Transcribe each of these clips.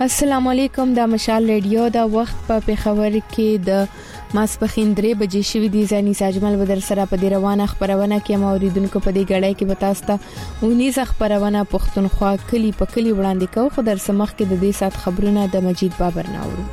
السلام علیکم. د مشال ریډیو دا وخت په پیښور کې د ماسپخین 3 بجې شوې دي. ځاني ساجمل بدر سره په دې روانه خبرونه کې موریدونکو په دې غړې کې بتاسته ونیزه خبرونه پښتونخوا کلی په کلی وړاندې کوي. خو در سمخ کې د دې سات خبرونه د مجید بابر ناوړو.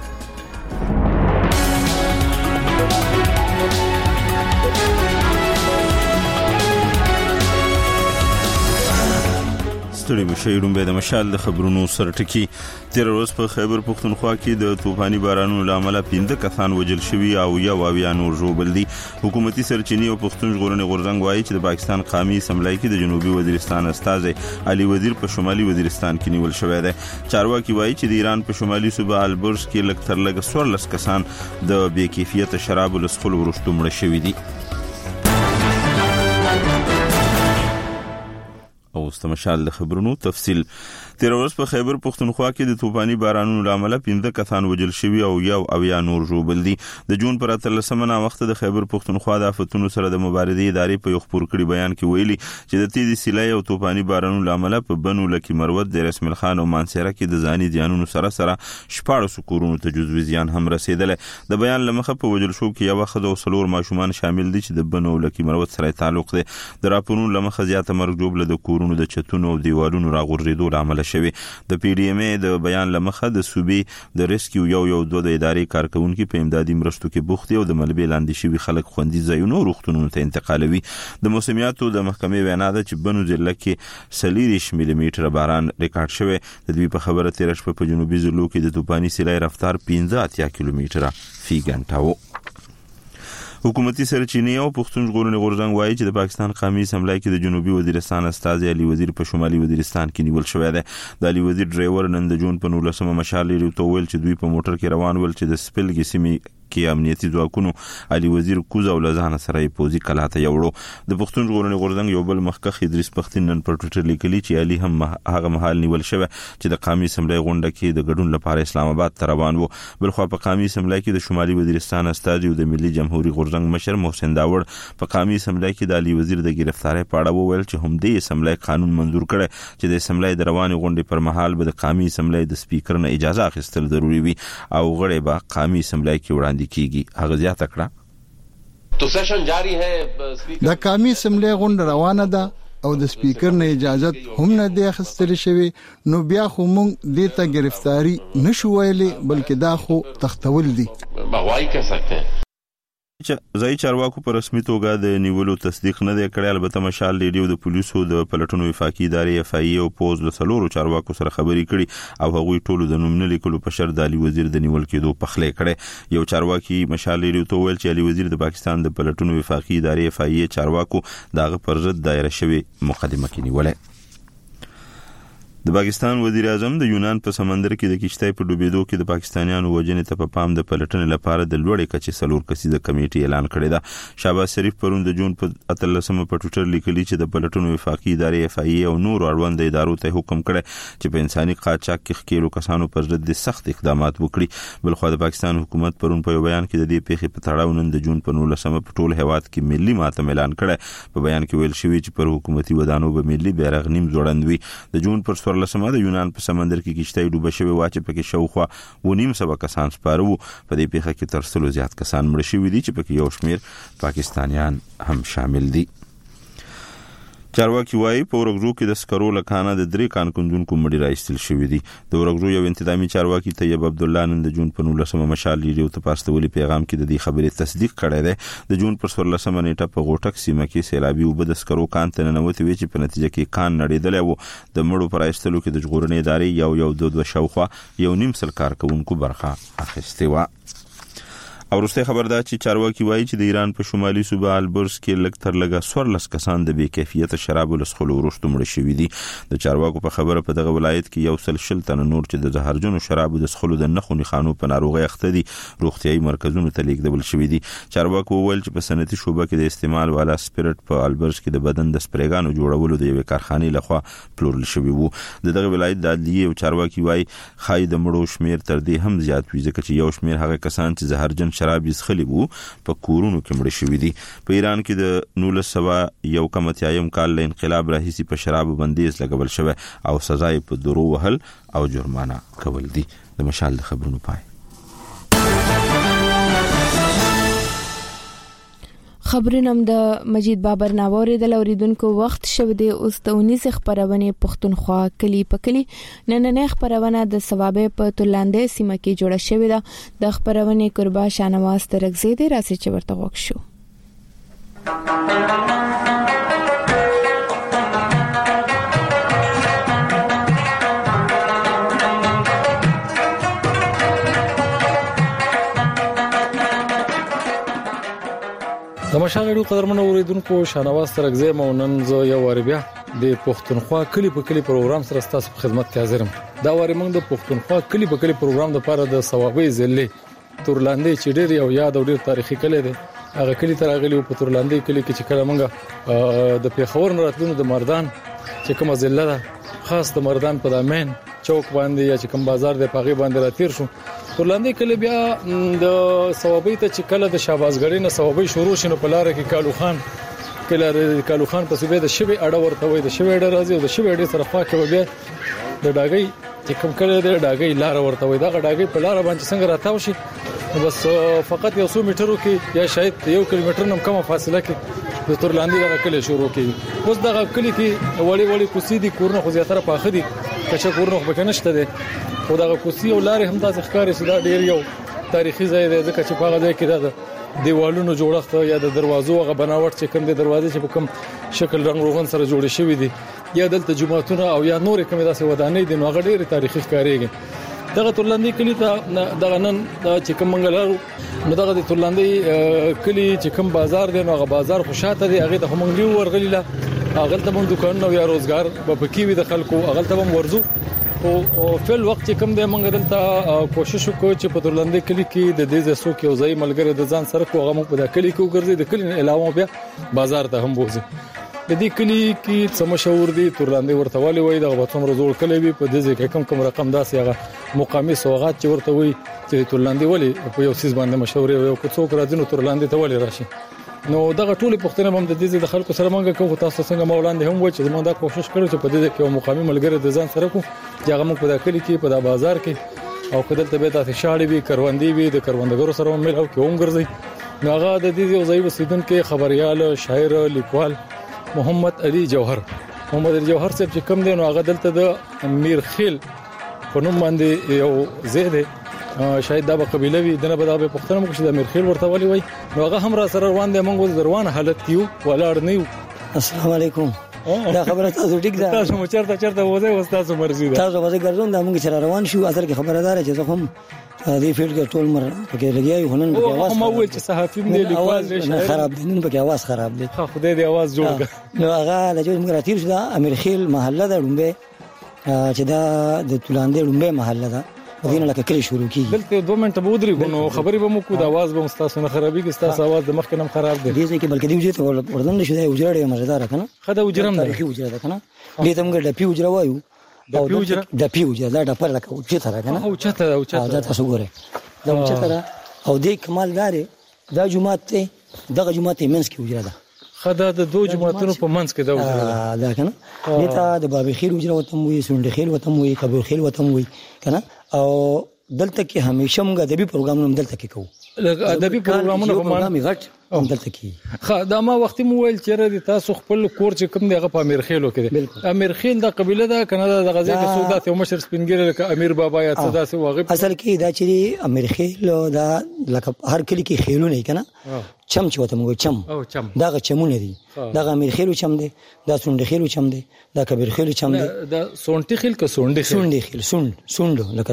ستړي مشي رومبه د مشال د خبرونو سرټکی. تیر ورځ په خیبر پښتونخوا کې د طوفاني بارانونو لامل 15 کسان وژل شوي او یو اویا نور ژوبل دي. حکومتي سرچینې او پښتون ژغورنې غورځنګ وایي چې د پاکستان قومي اسمبلی کې د جنوبي وزیرستان استازي علي وزیر په شمالي وزیرستان کې نیول شوی دی. چارواکي وایي چې د ایران په شمالي صوبه البرز کې لږ تر لږه 14 کسان د بې کیفیت شراب له څښلو وروسته مړه شوي دي. او استمشال د خبرونو تفصیل. تیر ورځ په خیبر پښتونخوا کې د طوفاني بارانونو لامل 15 کسان وژل شوي او یو اویا نور ژوبل دي. د جون پر 13 وخت د خیبر پښتونخوا د آفتونو سره د مبارزې ادارې په یو خبر کړي بیان کې ویلي چې د تیز سیلای او طوفاني بارانونو لامل په بنو لکی مروت د رسمل خان او مانسیره کې د ځاني زیانونو سره 14 کورونو ته جزوي زیان هم رسیدل. د بیان لمخه په وژل شو کې یو خد او سلور ماشومان شامل دي چې د بنو لکی مروت سره تعلق دي. د راپورونو لمخه زیاته مرګ جوړ د کورونو د چتونو او دیوالونو راغورځېدو لامل شوی. د پی ډی ام ای د بیان لمخه د صوبې د ریسکیو یو د ادارې کارکونکو په امدادي مرستو کې بوخت او د ملبې لاندې شوی خلک خوندي ځایونو روغتونونو ته انتقالوي. د موسمیاتو د محکمې وینا ده چې بنو ضلع کې 30 ملي میټر باران ریکارډ شوی. د دوی په خبره تیر شپه په جنوبي ضلعو کې د طوفاني سیلای رفتار 15 کیلومتره فی غنټه و. حکومتي سرچینې او پښتون ژغورنې غورځنګ وایي چې د پاکستان قومي اسمبلی کې د جنوبي وزیرستان استازي علي وزیر په شمالي وزیرستان کې نیول شوی دی. د علي وزیر ډرایور نن د جون په 19 مشال لري تو ویل چې دوی په موټر کې روان ول چې د سپلګي سیمې کې امنیتي ځواکونو علي وزیر کوزه او لزانه سره پوزي کلاته یوړو. د پښتون ژغورنې غورځنګ یو بل مخکخ ادریس پښتون نن پر ټویټر لیکلی چې علي هم هغه مهال نیول شوی چې د قومي اسمبلی غونډه کې د ګډون لپاره اسلام آباد ته روان وو. بلخو په قومي اسمبلی کې د شمالي وزیرستان استازي او د ملي جمهوریت غورځنګ مشر محسن داوړ په قومي اسمبلی کې د علي وزیر د گرفتاری په اړه وویل چې هم د اسمبلی قانون منظور کړي چې د اسمبلی د رواني غونډې پر مهال به د قومي اسمبلی د سپیکر نه اجازه اخیستل ضروری وي او غړي به قومي اسمبلی کې وړاندې کیږي. هغه زیاته کړه تو سیشن جاری ہے. د قومي اسمبلی غونډه روانه ده او د سپیکر نه اجازه هم نه دی اخیستل شوی. نو بیا خو مونږ دې ته گرفتاری نشو ویلي بلکې دا خو تختول دي. بغوائی کہہ سکتے ہیں. ځای چارواکو په رسمي توګه د نیولو تصدیق نه دی کړی. البته مشال ریډیو د پولیسو د پلټنو وفاقي ادارې اف ای او پوز له څلورو چارواکو سره خبرې کړي او هغوی ټولو د نوم نه لیکلو په شرط د علي وزیر د نیول کېدو پخلی کړي. یو چارواکي مشال ریډیو ته ویل چې علي وزیر د پاکستان د پلټنو وفاقي ادارې اف ای چارواکو دغه پر ضد دایره شوی مقدمه کې نیولې. د پاکستان وزیر اعظم د یونان په سمندر کې د کشتۍ په ډوبېدو کې د پاکستانیانو وژنې ته په پام د پلټنې لپاره د لوړې کچې څلور کسیزه کمیټې اعلان کړی ده. شهباز شریف پرون د جون په 13 په ټویټر لیکلی چې د پلټنو وفاقي ادارې اف ای او نور اړوند ادارو ته حکم کړی چې په انساني قاچاق کې ښکېلو کسانو پر ضد سخت اقدامات وکړي. بلخو د پاکستان حکومت پرون په یو بیان کې د دې پیښې په تړاو نن د جون په 19 په ټول هیواد کې ملي ماتم اعلان کړی. په بیان کې ویل شوی چې پر حکومتي ودانو به ملي بیرغ نیم ځوړند وي. د جون پر 14 د یونان په سمندر کې کشتۍ ډوبه شوې وه چې پکې شاوخوا 900 کسان سپاره وو. په دې پیښه کې تر 100 زیات کسان مړه شوي دي چې پکې یو شمېر پاکستانیان هم شامل دي. چارواکي وایي په ورغزو کې د سکرو لکانه د 3 کانکوندونکو مړي راایستل شوي دي. د ورغزو یو انتظامی چارواکي طیب عبد الله نن د جون په 19 مشال ریډیو ته پاستولي پیغام کې د دې خبرې تصدیق کړی دی. د جون پر 14 نیټه په غوټک سیمه کې سیلابي وبد سکرو کان ته ننوتې وي چې په نتیجه کې کان نړیدلی وو. د مړو پر ایستلو کې د ژغورنې ادارې یو شاوخوا 1.5 کارکونکو برخه اخیستې وه. او وروسته خبر ده چې چارواکي وایي چې د ایران په شمالي صوبه البرز کې لږ تر لږه 14 کسان د بې کیفیت شراب له څښلو وروسته مړه شوي دي. د چارواکو په خبره په دغه ولایت کې 100 تنه نور چې د زهرجنو شرابو د څښلو د نښو نښانو په ناروغۍ اخته دي روغتیايي مرکزونو ته لیږدول شوي دي. چارواکو وویل چې په صنعتي شعبه کې د استعمال والا سپیرټ په البرز کې د بدن د سپریګانو جوړولو د یوې کارخانې لخوا پلورل شوي وو. د دغه ولایت د عدلیې او چارواکي وایي خای د مړو شمیر تر دې هم زیات وي ځکه چې یو شمیر هغه کسان چې زهرجن شراب څښلي وو په کورونو کې مړ شوي دي. په ایران کې د 1991 کال له انقلاب راهیسې په شراب بندیز لګول شوی او سزا یې په درو وهل او جرمانه کول دي. د مشال د خبرونو پای. خبرونم د مجید بابر ناووري د لوریدونکو وخت شو دی اوس د 19 خبرونه پښتونخوا کلی په کلی نن خبرونه د ثوابه په تورلاندې سیمه کې جوړه شوې ده. د خبرونه قربا شانواز ترغزي دی راسي چې ورته وښ شو. د مشال ډیو قدرمنو اوریدونکو شانواز ترغزي مونن زه یو وربیا د پښتونخوا کلی په کلی پروګرام سره ستاسو په خدمت کې حاضرم. دا وری موږ د پښتونخوا کلی په کلی پروګرام د لپاره د ثوابي ضلع تورلاندې چې ډیر یو یاد او ډیر تاریخي کلی دی. هغه کلی تر غلی په تورلاندې کلی کې چې کله موږ د پیښور نه راتلو د مردان چې کومه ضلع ده خاص د مردان په دامن چوک باندې یا چې کوم بازار د پاغي باندې راتیر شو. تورلاندې کله بیا د ثوابي ته چې کله د شاباسګړې نه ثوابي شروع شنو په لار کې کالو خان په صوبې د شوی اډه ورته وي د شوی اډه راځي او د شوی اډه سره خوا کې بیا د ډاګي چې کوم کله د ډاګي لار ورته وي دا ډاګي په لار باندې څنګه راتاو شي بس فقط 100 میټرو کې یا شاید 1 کیلومتر نم کومه فاصله کې د تورلاندې د کلی شروع کیږي. اوس د کلی کې وړي کوسي دي کورونه خو زیاتره پاخه دي کچا کورونه خو بکنهشته دي او دا کوسي او لارې هم تاسو ښکارې چې دا ډیر یو تاریخي ځای دی ځکه چې په هغه ځای کې دا دیوالونو جوړښت یا د دروازو غو بناوټ چې کوم د دروازې چې په کوم شکل رنگ روغن سره جوړ شوی دي یا دلته جمعهتون او یا نور کوم داسې ودانۍ دي نو هغه ډیر تاریخي ښکارېږي. دغه تورلاندې کلی ته دغه نن چې کوم منګلارو نو دغه د تورلاندې کلی چې کوم بازار دی نو هغه بازار خوشاته دی هغه ته موږ نیو ورغلیلا هغه ته موږ دکانونه یا روزګار په پکې وي د خلکو هغه ته هم ورزو او فل وخت چې کوم د موږ دلته کوشش وکړو چې په تورلاندې کلی کې د دې زسو کې او ځای ملګری د ځان سره کوغه موږ په د کلی کې وګرځي د کلی علاوه بیا بازار ته هم بوزي. د دې کلی کې څه مشهور دي تورلاندې ورته والی وای د غوڅم رزول کلی وي په دې کې کوم رقم داسې هغه مقامي سوغات چې ورته وای چې تورلاندې ولی په یو سیس باندې مشهور یو څوک راځي نو تورلاندې ته ولی راشي. نو دغه ټولې پښتنه هم د دې د خلکو سره مونږ کوو تاسو څنګه مولاند هم و چې زموږ دا کوشش کړو چې په دې کې یو مقامي ملګری د ځان سره کو چې هغه موږ په دا کلی کې په دا بازار کې او کله ته به تاسو شاړې وي کروندې وي د کروندګرو سره مل او کې هم ګرځي. نو هغه د دې یو ځای وسیدونکو خبريال شاعر لیکوال محمد علي جوهر صاحب چې کوم دی نو هغه دلته د میرخیل په نوم باندې یو زید شاید دا به قبيله وي دنه به دا به پښتنه مو چې د میرخیل ورته ولي وای نو هغه هم را سره روان دي موږ روان حالت کیو ولاړ نه یو. السلام علیکم. دا خبره تاسو ټیک ده تاسو مو چرته وځي او تاسو مرزي ده تاسو وځي ګرځون دا موږ سره روان شو اصل کې خبردار چې زه هم دې فیلډ کې ټول مر پکې لګیای هنن په आवाज ما وایي چې صحافي مې لیکوال نه خراب دي نن په आवाज خراب دي خدای دې आवाज جوړ کړ. نو هغه د جوړ موږ راتیر شو دا امیرخیل محله ده ډومبه چې دا د تورلاندې ډومبه محله ده دینه لکه کلی شروع کیږي دلته 2 منټه به ودرې غو خبرې به مو کو د आवाज به مستاسو نه خرابې کې ستاسو आवाज د مخ کې نم خراب دي دې کې بلکې دې وجه وردن شو دا وجره ډېر مزیدار کنه خدای وجرم تاریخي وجره ده کنه دې ته موږ د پی وجره وایو د پی وجره دا د پر لکه او چې تر کنه او چته دا تاسو ګوره دا چې تر او دې کمال دار دا جمعه ته دغه جمعه ته منځ کې وجره ده خدای د 2 جمعتونو په منځ کې دا وجره دا کنه دې ته د بابي خیر وجره وته وي سونډ خیر وته وي کبر خیر وته وي کنه او دلته کې همیشه موږ ادبي پروګرامونه دلته کې کوو ادبي پروګرامونه په معنی غټ دلته کې دا ما وخت مو ویل چې تاسو خپل کور چې کوم دغه په امیرخیلو کې امیرخیل د قبيله ده کنه د غزې کې سودات یو مشر سپینګر لکه امیر بابا یا صدا سي واغب اصل کې دا چې امیرخیل دا لکه هر کلی کې خیلونه کنه چم چې وته موږ چم دا چمونه دي دا امیرخیل چم دي دا سونډخیل چم دي دا کبیرخیل چم دي دا سونټخیل که سونډخیل سوند لکه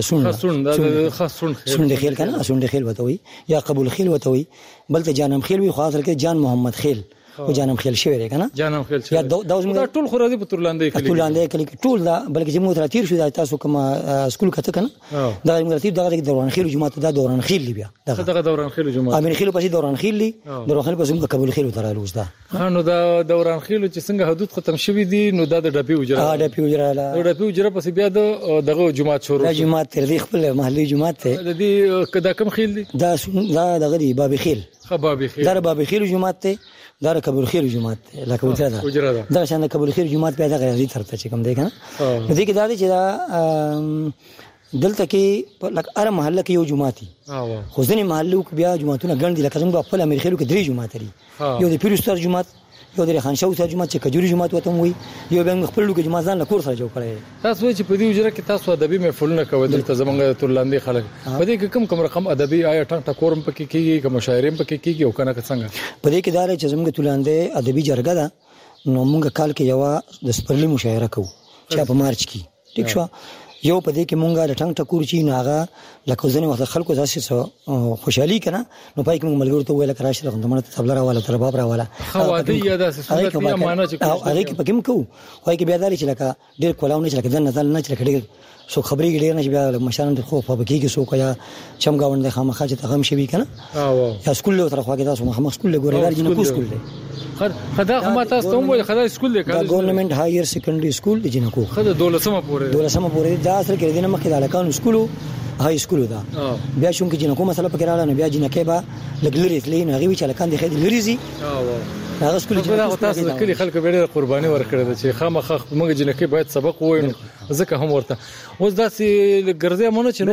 سوندخیل کنه سوندخیل وته وي یا قبول خیل وته وي بل ته جانم خیل وي خاص کې جان محمد خیل او جانم خیل شوی دی کنه جانم خیل شوی یا دا ټول خو راځي په تورلاندې کې تورلاندې کې ټول دا بلکې چې موږ تیر شو تاسو کوم سکول کته کنه دا موږ تیر دغه دوران خیل جمعه دا دوران خیل بیا دغه دوران خیل جمعه امیر خیل پسې دوران خیل دوران خیل پسې موږ قبول خیل تر روز دا نو دا دوران خیل چې څنګه حدود ختم شوی دي نو دا د ډپی وجره ډپی وجره پسې بیا دغه جمعه شروع جمعه تر دې خپل محلي جمعه ته د دې کدا کم خیل دي دا دغه دی بابي خیل بابي خیل دا بابي خیل جمعه ته دا قبول خیل جمعه لکه وجره دا شان قبول خیل جمعه پیدا غوړي ترته چې کوم دی کنه دې کې دا دی چې دا دلته کې لکه هر محله کې یو جمعه دي خو ځینې محلو کې بیا جمعهونه ګڼ دي لکه څنګه خپل امیر خیلو کې 3 جمعه دي یو د پیروستر جمعه یو د خان شاو سره جمعه چې کجوري جمعه وته وي یو بنګ خپل لوګي جمعه ځان له کور سره جوړ کړي تاسو چې په دې وجره کې تاسو ادبي محفلونه کوي دلته زمونږ تورلاندې خلک په دې کې کوم رقم ادبي آیا ټنګ ټکورم پکې کیږي کوم شاعریم پکې کیږي او کنه څنګه په دې کې دا چې زمونږ تورلاندې ادبي جرګه ده نو موږ کال کې یو د سپرلی مشاعره کوو چې په مارچ کې ټیک شو یو په دې کې مونږه د ټنګ ټکور چې ناغه لکه ځنه وخت خلکو داسې خوشحالي کنه نو پای کې موږ ملګرو ته ویل کراش راغونډه مړه تبل راواله تر باب راواله خوادي یا داسې صورت یا معنا چې هغه کې پکې کوو وای کې بیا دالي چې لکه ډېر کولاونه چې لکه ځنه ځل نه چې لکه ډېر سو خبري ډېر نه چې بیا مشران د خو په کې سو کیا چمګاوند خامخا چې تغم شوی کنه یا سکول له طرف واګه تاسو مخ سکول له ګورې راځي نو سکول دی خدا خو ما تاسو ته وایي خدا سکول دی دا ګورنمنت هایر سیکنډري سکول دی جنکو خدا 12مه پورې دا اصل کې دینه مخکې د الکانو سکولو هاي سکول دا بیا شون کې جنکو مسله پکې رااله بیا جنکه با لګلري تلین هغه وی چې الکان دی خېد لریزي هغه سکول چې دا تاسو د کلی خلکو ډېر قرباني ورکړه چې خامخ موږ جنکه باید سبق ووایو ځکه هم ورته اوس داسې ګرځي مونږ چې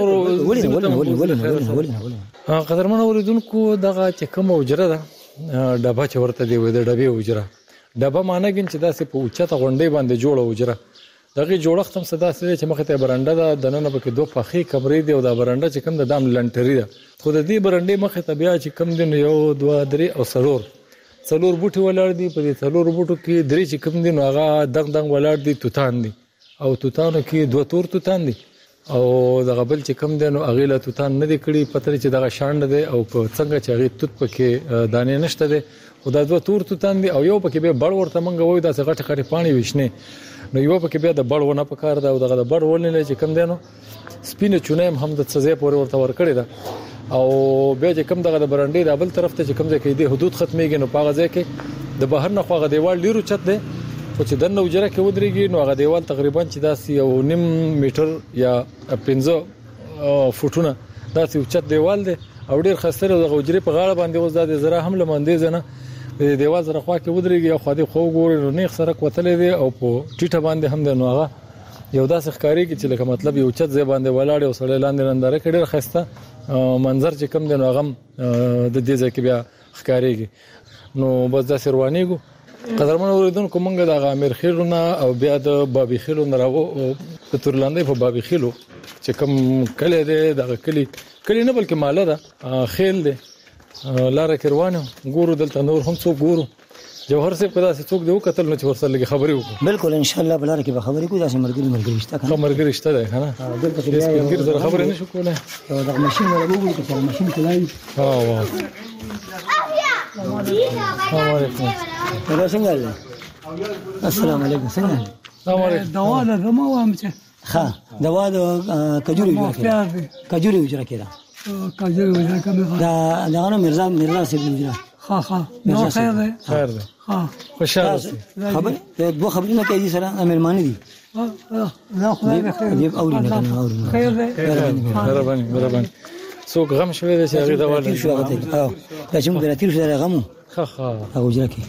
نور ولې قدرمن اوریدونکو دغه چې کوم وجره ده ډبه چې ورته دی د ډبې وجره ډبه معنی ګن چې داسې په اوچته غونډې باندې جوړه وجره دغه جوړښت هم صدا سره چې مخه ته برنده ده د نن په کې دوه پخې کمرې دی او دا برنده چې کوم د دام لنټري ده خو د دې برنده مخه ته بیا چې کوم دین یو 2 3 او څلور بوټي ولر دي په دې څلور بوټو کې درې چې کوم دین هغه دغ ولر دي توتان دي او توتانو کې 2 تور توتان دي او دغه بل چې کوم دین هغه له توتان نه دي کړي پتر چې دغه شاند ده او څنګه چې هغه توت پکې دانې نشته ده او دا 2 تور توتان دي او یو پکې به بړ ورته منګ وای دا څنګه غټ پانی وښنه نو یو پکې بیا د بړ ونه پکار دا او دغه د بړ ولنه چې کم دینو سپینه چونه هم د سزا پورې ورته ور کړی دا او بیا چې کم دغه د برنډې د بل طرف ته چې کم ځای کې دی حدود ختميږي نو پاغه ځای کې د بهر نه خوغه دیوال ډیرو چت دی خو چې دنه وجره کې ودرېږي نو هغه دیوال تقریبا چې داسې یو نیم میټر یا 15 فوټونه داسې چت دیوال دی او ډیر خسته د وجره په غاړه باندې اوس د زرا هم لمندې زنه د دیوال سره خوا کې ودرېږي او خو دې خو ګوري نو نه سره کوتلې دی او په ټیټه باندې هم د نو هغه یو داسې ښکاری کې چې لکه مطلب یو چت ځای باندې ولاړ او سړی لاندې ننداره کې ډیر خسته منظر چې کم دی نو هغه د دې ځای کې بیا ښکاریږي نو بس داسې روانېږو قدرمن اوریدونکو مونږ د امیر خیلونه او بیا د بابي خیلو نه راو په تورلاندې په بابي خیلو چې کوم کلی دی دغه کلی نه بلکې ماله ده خیل دی لاره کروانه ګورو دلته نور هم څوک ګورو جوهر صاحب کدا څه څوک دی وکتل نو چې ورسره لګي خبرې وکړو بالکل ان شاء الله بلاره کې به خبرې کوو داسې مرګري شته کنه مرګري شته ده کنه دلته کې سپینګر سره خبرې نشو کولای دا ماشين ولا ګورو چې ماشين کولای واه السلام علیکم څنګه دوا ده ما وام چې ها دوا د کجوري وجره کړه دا غنو مرزا سیدنا ها نو خیر ده ها خوشاله خبر دوه خبرونه کوي سره مهرباني دي لا خدای به خیر دی اوري خیر ده مهرباني څوک غم شوی دی چې هغه دوا لري شو هغه ته او دا چې موږ راتیر شو غمو ها او وجره کې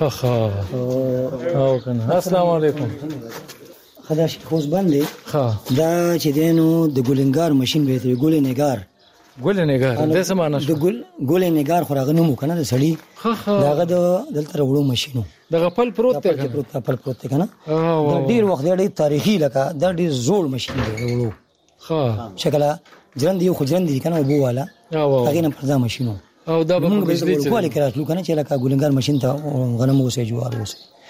او کنه السلام علیکم خداش خوش باندې ها دا چې دینو د ګولنګار ماشين به ته ګولنګار د څه معنی د ګولنګار خو راغنو مو کنه د سړی داغه دلته وړو ماشينو دغه پل پروت دی کنه دا ډیر وخت دی تاریخي لکه دا ډیر زوړ ماشين دی وړو ها شکل ژوند یو خو ژوند دي کنه وبو والا هغه نه پردا ماشينو او دا به بجلی چې کولی کراټلو کنه چې لکه ګولنګار ماشين ته غنمو وسه جوار وسه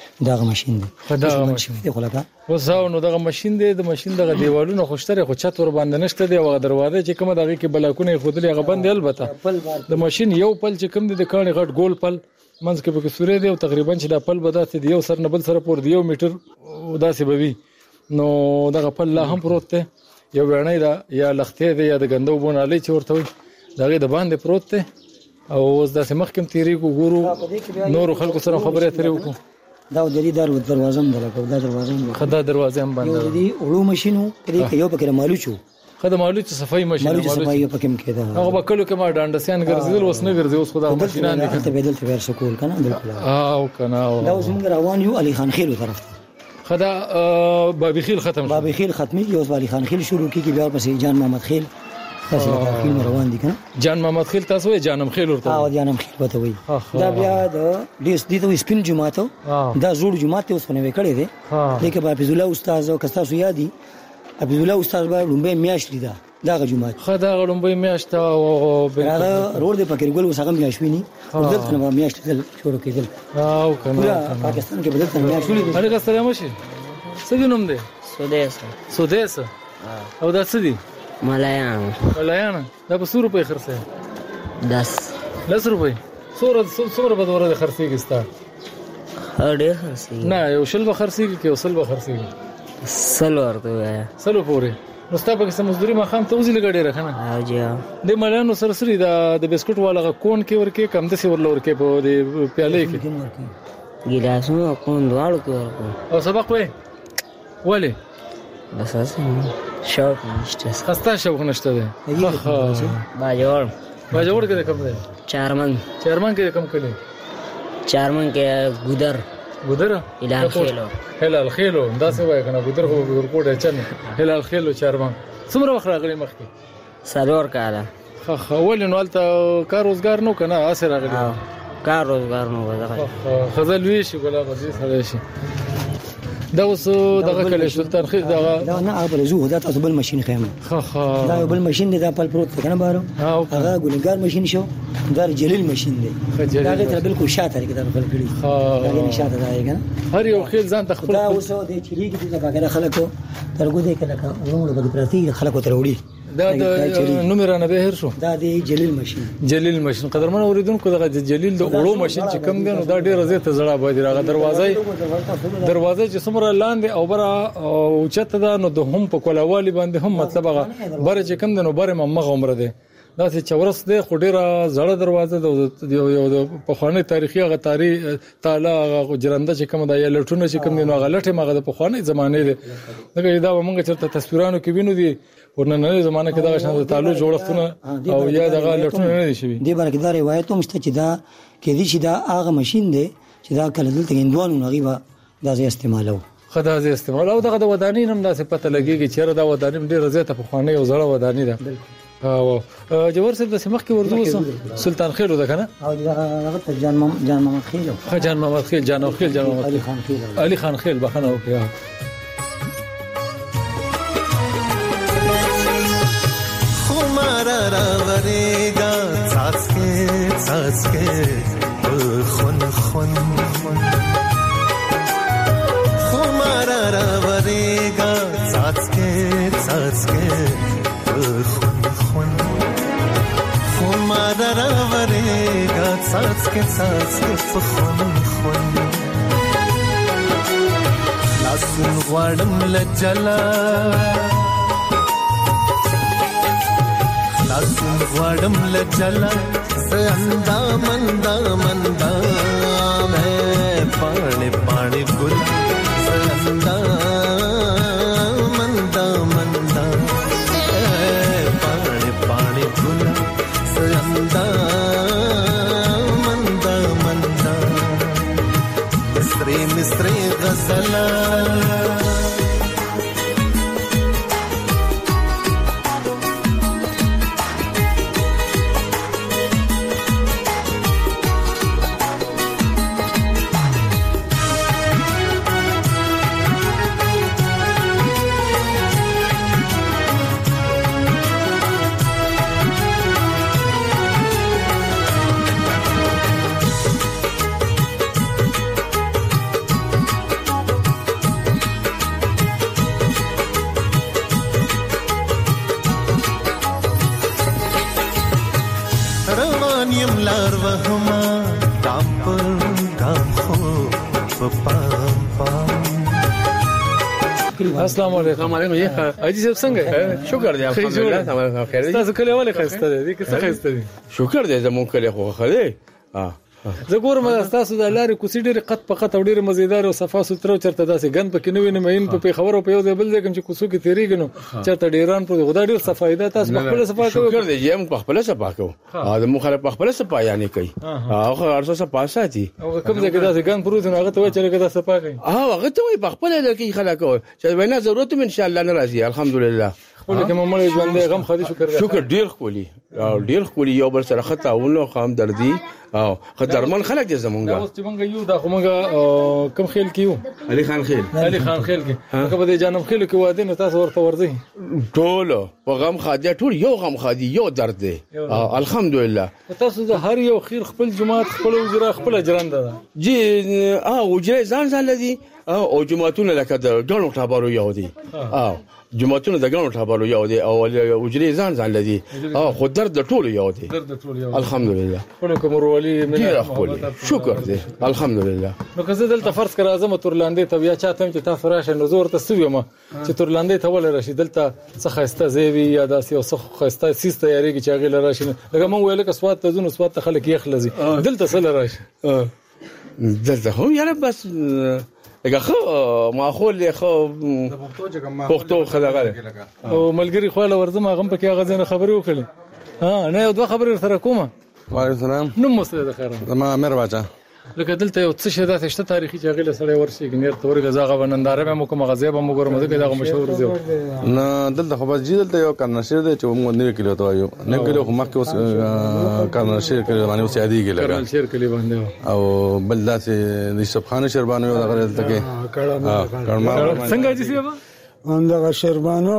دا ماشين دی دا ماشين دی خو لکه وساو نو دا ماشين دی د ماشين دغه دیوالونو خوشتره خو چت ور باندې نشته دی او دروازه چې کومه دغه کې بلاکونه خودلې هغه بند البته د ماشين یو پل چې کوم دی د کاني غټ ګول پل منځ کې به سورې دی او تقریبا چې دا پل بداسه دی یو سر نه بل سره پور دی 1 میټر داسې بوي نو دغه پل لا هم پروت دی یو ورنۍ دا یا لختې دی یا د غندو بونالې چې ورته وي دغه د باندې پروت دی او اوس داسې مخکم تیری ګورو نور خلکو سره خبرې اترې وکړو دا د دې دروازه هم ده دا دروازه هم خدا دروازه هم باندې دی اورو ماشينو کې یو پکې مالو چو خدای مالو چې صفای ماشين مالو چې صفای پکې کېده هغه بکلو کې ما ډانډسیان ګرځیدل اوس نه ګرځي اوس خدای ماشينان دي ته بدل ته ورسو کول کنه بالکل او کنه دا اوس موږ روان یو علي خان خیل طرف خدا بابي خیل ختم بابي خیل ختمي اوس علي خان خیل شروع کیږي بیا پسې جان محمد خیل تاسو خیل روان دي کنه جان محمد خیل تاسو جانم خیل ورته جانم خیل وته وي دا بیا د لیس دي ته سپین جمعه دا زوړ جمعه ته اوس نه وکړي دي لیکه په حفظ الله استاد او کستاسو یادي حفظ الله استاد به لومبه میاش لیدا دا جمعه خدا لومبه میاش ته او هغه روډ په کې ګل وسغه میاش ویني دلته نه میاش تل شروع کېدل او کنه پاکستان کې بدلته میاش ولې هغه سلام شي څه نوم دی سودیس او دا څه دی ملایان دا په 100 روپے خرڅه 10 روپے سوره به دوره خرڅيږي ستا اړه خرڅيږي نه یو شل به خرڅيږي کې وصل به خرڅيږي سل ورته سلو پورې نو ستا په سمزدوري ما خام توزي لګړې راکنه او جا د ملایانو سرسري د بسکټ والا کون کې ورکه کم د سی ورل ورکه په د پیاله کې ګلاسونو کون دواړو کې ورکو او سبق وې ولی بس اساس شوق نشته خسته شوق نشته ده باجوړ کې کوم ده چارمن کې کوم کړي چارمن کې ګودر هلال خیلو دا څه وای کنه ګودر خو ورکوټه چن هلال خیلو چارمن څومره وخت راغلی مخکې سالور کاله ولې نو الته کار روزګار نو کنه اسه راغلی کار روزګار نو وځه خزل وی شي ګلا غزي سره شي دا اوس دغه کله سلطان خیر دا نه هغه زو دا تاسو بل ماشين خیم دا بل ماشين دی دا پل پروت کنه بارو هغه ګولګار ماشين شو دا جلیل ماشين دی دا ته بالکل شاته کې دا خپل کړی دا شاته دا کنه هر یو خیل ځان تخپل دا اوس د چلی کې دا کاګه خلکو ترګو دې کله ورونو بده پرتی خلکو تر وړي دا د نومره نه بهر شو دا د جلیل ماشين قدرمن اوریدونکو دغه جلیل د اورو ماشين چې کم دی نو دا ډیره زیاته زړه باندې راغله دروازه چې سمره لاندې او بره او چته دا نو د هم په کولوالي باندې هم مطلب هغه بره چې کم دی نو بره مغه عمر دی دا چې چورس دی خو ډیره زړه دروازه د یو په خواني تاریخي هغه تعالی جرنده چې کوم دا یا لټونه چې کوم دی نو غلطه مغه د په خواني زمانه دی دغه دا موږ چرته تصویرانو کې وینو دي ورننه زمانه کې دا شان تعالی جوړښتونه او یا دغه لټونه نه شي دی برکې دا روایت هم شته چې دا کې دي چې دا هغه ماشين دی چې دا کله دلته هندوانو نغيبه دا زی استعمالو خدای زی استعمال او دغه ودانی هم داسې پته لګيږي چې دا ودانی ډیره زیاته په خواني او زړه ودانی ده او جوهر صاحب د سمخ کې ورزو سلطان خیل ده کنه او هغه جان محمد خیل جان محمد خیل علي خان خیل بخنه او بیا خمارا راوریگا ساسکه خون خمارا راوریگا ساسکه خون خمارا راوریگا ساسکه خون لاسن غوړم لجلا لاسن غوړم لجلا سندا مندا میں پانی ګل سندا مندا پانی ګل سندا مندا مستری غزلا لار وهما ګام پر ګام خو په پام پام. السلام علیکم. حاجی صاحب څنګه؟ شکر دی الحمدلله تمام خیر دی. تاسو کله ولې خسته دي؟ څه خسته دي؟ شکر دی زموږ کله خو خره. زه ګورم تاسو د لارې کوڅې ډېرې قط په قط او ډېرې مزیدار او صفا سوتره چرته داسې ګند پکې نه وینم عین په خبر او په یو ځای بل ځای کوم چې کوڅو کې تیریږي نو چرته ډیران پر خدا ډېر صفایده تاسو په خپل صفا کوي. شکر دی یم په خپل صفا کوو دا مخالف په خپل صفا یعنی کوي هغه ارسو صفا ساتي او کوم ځای کې داسې ګند پروت نه هغه ته وایي چې دا صفا کوي هغه ته وایي په خپل لکه خلک چې وینا ضرورت ان شاء الله ناراضي الحمدلله خپل کې ممړ ژوند غم خدي شکر ډیر خولي ډیر خولي یو بل سره خطاونه خام دردي او خدرمن خلک دې زمونږه اوس چې مونږ یو دا کومه کم خیل کیو علي خان خیل کې هغه به جانم خیل کې واده نو تاسو ورته ورځي ټول په غم خادي ټول یو غم خادي یو درد دی الحمدلله تاسو د هر یو خیر خپل جماعت خپل وزرا خپل اجران ده جی وجره ځان لدی او جماعتونه لکه د ګڼو ټابارو یو دي جماعتونه د ګڼو ټابارو یو دي او وجره ځان لدی خو درد د ټولو یو دی الحمدلله خپل کومروالي شکر دی الحمدلله نو که زه دلته فرض کړم اعظم تورلاندې ته بیا چاته چې تاسو راشه نو زور ته سویم چې تورلاندې ته ول راشي دلته څه خسته زیوی یا داسې او څه خسته سیس تیاریږي چې هغه راشي لکه مونږ ویل که سواد ته ځو سواد ته خلک یې خلزي دلته سره راشي دلته هم یاره بس لکه خو ماحول خو پښتو خلګره او ملګری خو له ورزم غم پکې غزنه خبرې وکړي نه یو دوه خبرې سره کومه وعلیکم السلام نو مسله د خیر زما امیر باچا لکه دلته یو څه شته داسې تاریخي چې غل سره ورشي ګنیر تور غزا غوننداره مې کوم غزا به موږ ورمزه کې دا مشهور دی نه دلته خو بس دلته یو کارنشیر دی چې موږ نه کېلو ته یو نه کېلو خو مخکې اوس کارنشیر کېلو باندې اوس یادېږي لګا کارنشیر کلی باندې او بل داسې د شبخان شربانو یو دغه دلته کې څنګه چې سیبا اندغه شربانو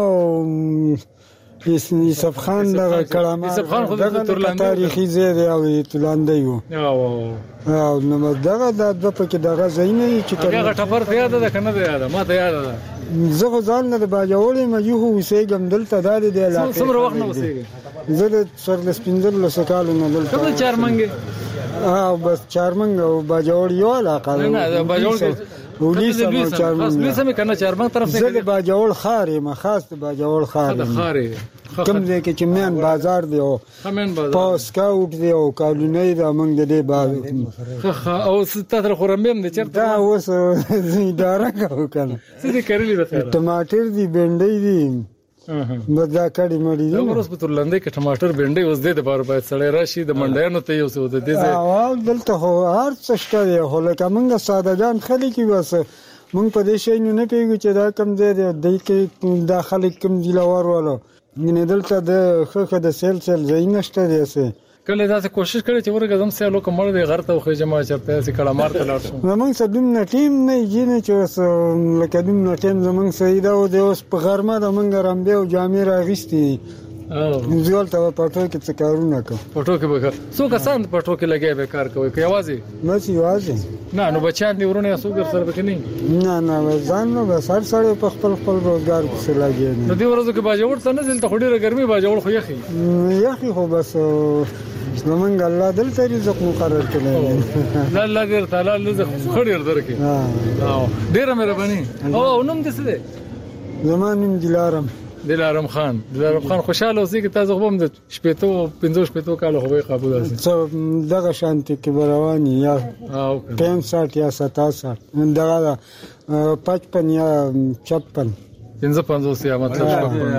یوسف خان دغه کلامه یوسف خان خو د تورلاندې تاریخي ځای دی او تورلاندې یو او نو دغه د پکې دغه زینې چې هغه ټپر ته یاد ده کنه ده یاد ما ته یاد ده زه خو ځان نه باجوړې مې یو اوسېږم دلته د علاقې څومره وخت نه اوسېږم زه د سرلس پنځل سکالو نه دلته کوم چارمنګ بس چارمنګ او باجوړ یو علاقه نه باجوړ پولیس او چارمنګ پولیس هم کنه چارمنګ طرف څخه زه د باجوړ خارې ما خاص د باجوړ خارې کوم ځای کې چې مین بازار دی او پاس کاوټ دی او کالونی دا موږ د دې باز او ستاسو خورمیم دي چرته دا اوس اداره کوي کنه څه دې کړلی ده ټماټر دی بنډۍ دی مزه کړی مړی دی اوس په تورلاندې کې ټماټر بنډۍ اوس دې د بار باید سړی راشي د منډیانو ته یو څه د دې او دلته هو هر څه شته هو لکه موږ سادهګان خلک یو څه موږ په دې شي نه پیږو چې دا کم ځای دی کې داخلي کم دی لور وله نه دلته د خخه د سیل ځای نشته دی څه کله دا کوشش کړي چې ورګه زم سه لوک مړ دی غر ته خو جما چرته سي کړه مارته لاړ شو زمونږ سدوم نه ټیم نه جینې چې لکه دوم نه ټیم زمونږ سیدا او د اوس په غرمه د منګ رامبه او جامې راغستې ځول ته پټو کې څه کارونه کوي پټو کې به څو کسان پټو کې لګي به کار کوي که یوازې مې یوازې نه نو بچان دی ورونه څو ګر سره پکې نه نه ځان نو به سړی په خپل روزګار کې څه لګي نو دی ورځو کې باجوړ څه نه ځل ته خډيره ګرمي باجوړ خو یخي خو بس زمونږ الله دلته رزق مقرر کړی لا الله دې تعالی رزق خډیر درکې ډیره مهرباني او نوم دې څه دی زمانم دلارم خان خوشاله اوسې کې تاسو هم د شپېتو 15 کالو خو به قابو داسې دغه شانتي کې رواني یا 65 یا 67 دغه 55 یا 56 55 یا مطلب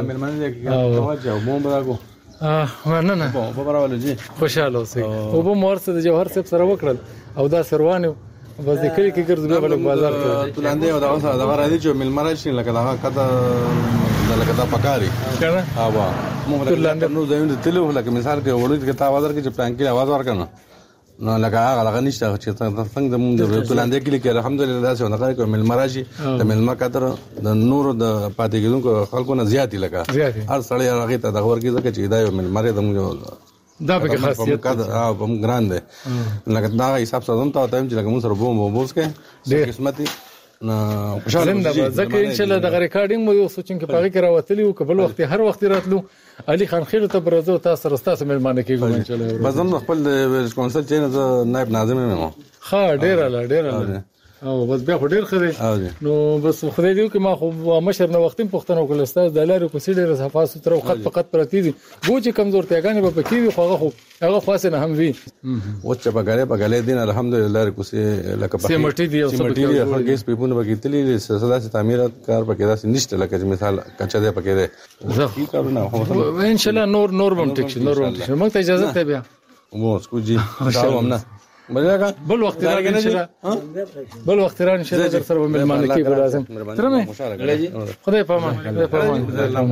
نه په براول دي خوشاله اوسې او به مورسه د جوهر صاحب سره وکړل او دا سروانه بس د کلی کې ګرځي به بازار ته تلاندې او دا اوسه دا راځي چې ملمرای شي لکه دا کته لکه دا پکاري کنه وا موږ نو زموږ د تلو لکه مثال کې وړو کې تا आवाज ورکړي چې پلان کې आवाज ورکنه نو لکه هغه نشته چې څنګه موږ د تلاندې کې کې الحمدلله څنګه نه کوي ملمرای شي د ملما کتر د نور د پاتې کېدونکو خلکو نه زیاتی لکه هر سړی هغه ته د ورګي ځکه چې دا یو ملمرای د موږ دا به خاصیت هم ګران ده لکه دا حساب ساتم ته چې لکه موږ سره بوم بوس کې ډېر قسمتي خوشاله ځکه ان شاء الله د ریکارډینګ مو یو سوچن کې پاره کې راوتلی او قبل وخت هر وخت راتلو علي خان خیر ته برزو تاسو رستاسو ملمانه کېږو ان شاء الله. بزم خپل کونسل چینه ز نائب ناظم مې ها ډیر او بس بیا ډیر خدای نو بس خدای دې کې ما خو مشر نو وختیم پښتنو کول استاد د لارې په سیډه صفات ستر او خط فقط پرتی دي بو چې کمزورتیا غانې په پکې وي خو هغه خاصه نه هم وي او چې بغاله دین الحمدلله کوسه لکه په سیمټي دي او سیمټي دي هغه ګیس پیپونه بګی تللی سلسله تعمیرات کار پکې داسې نشته لکه مثال کچا دې پکې ده زه کارونه ان شاء الله نور بم ټیک موږ ته اجازه ته بیا مو سکو جی تاسو هم نه بل وخت راغی ان شاء الله بل وخت راغی ان شاء الله در سره ملمانه کې لازم ترمه خدای پامان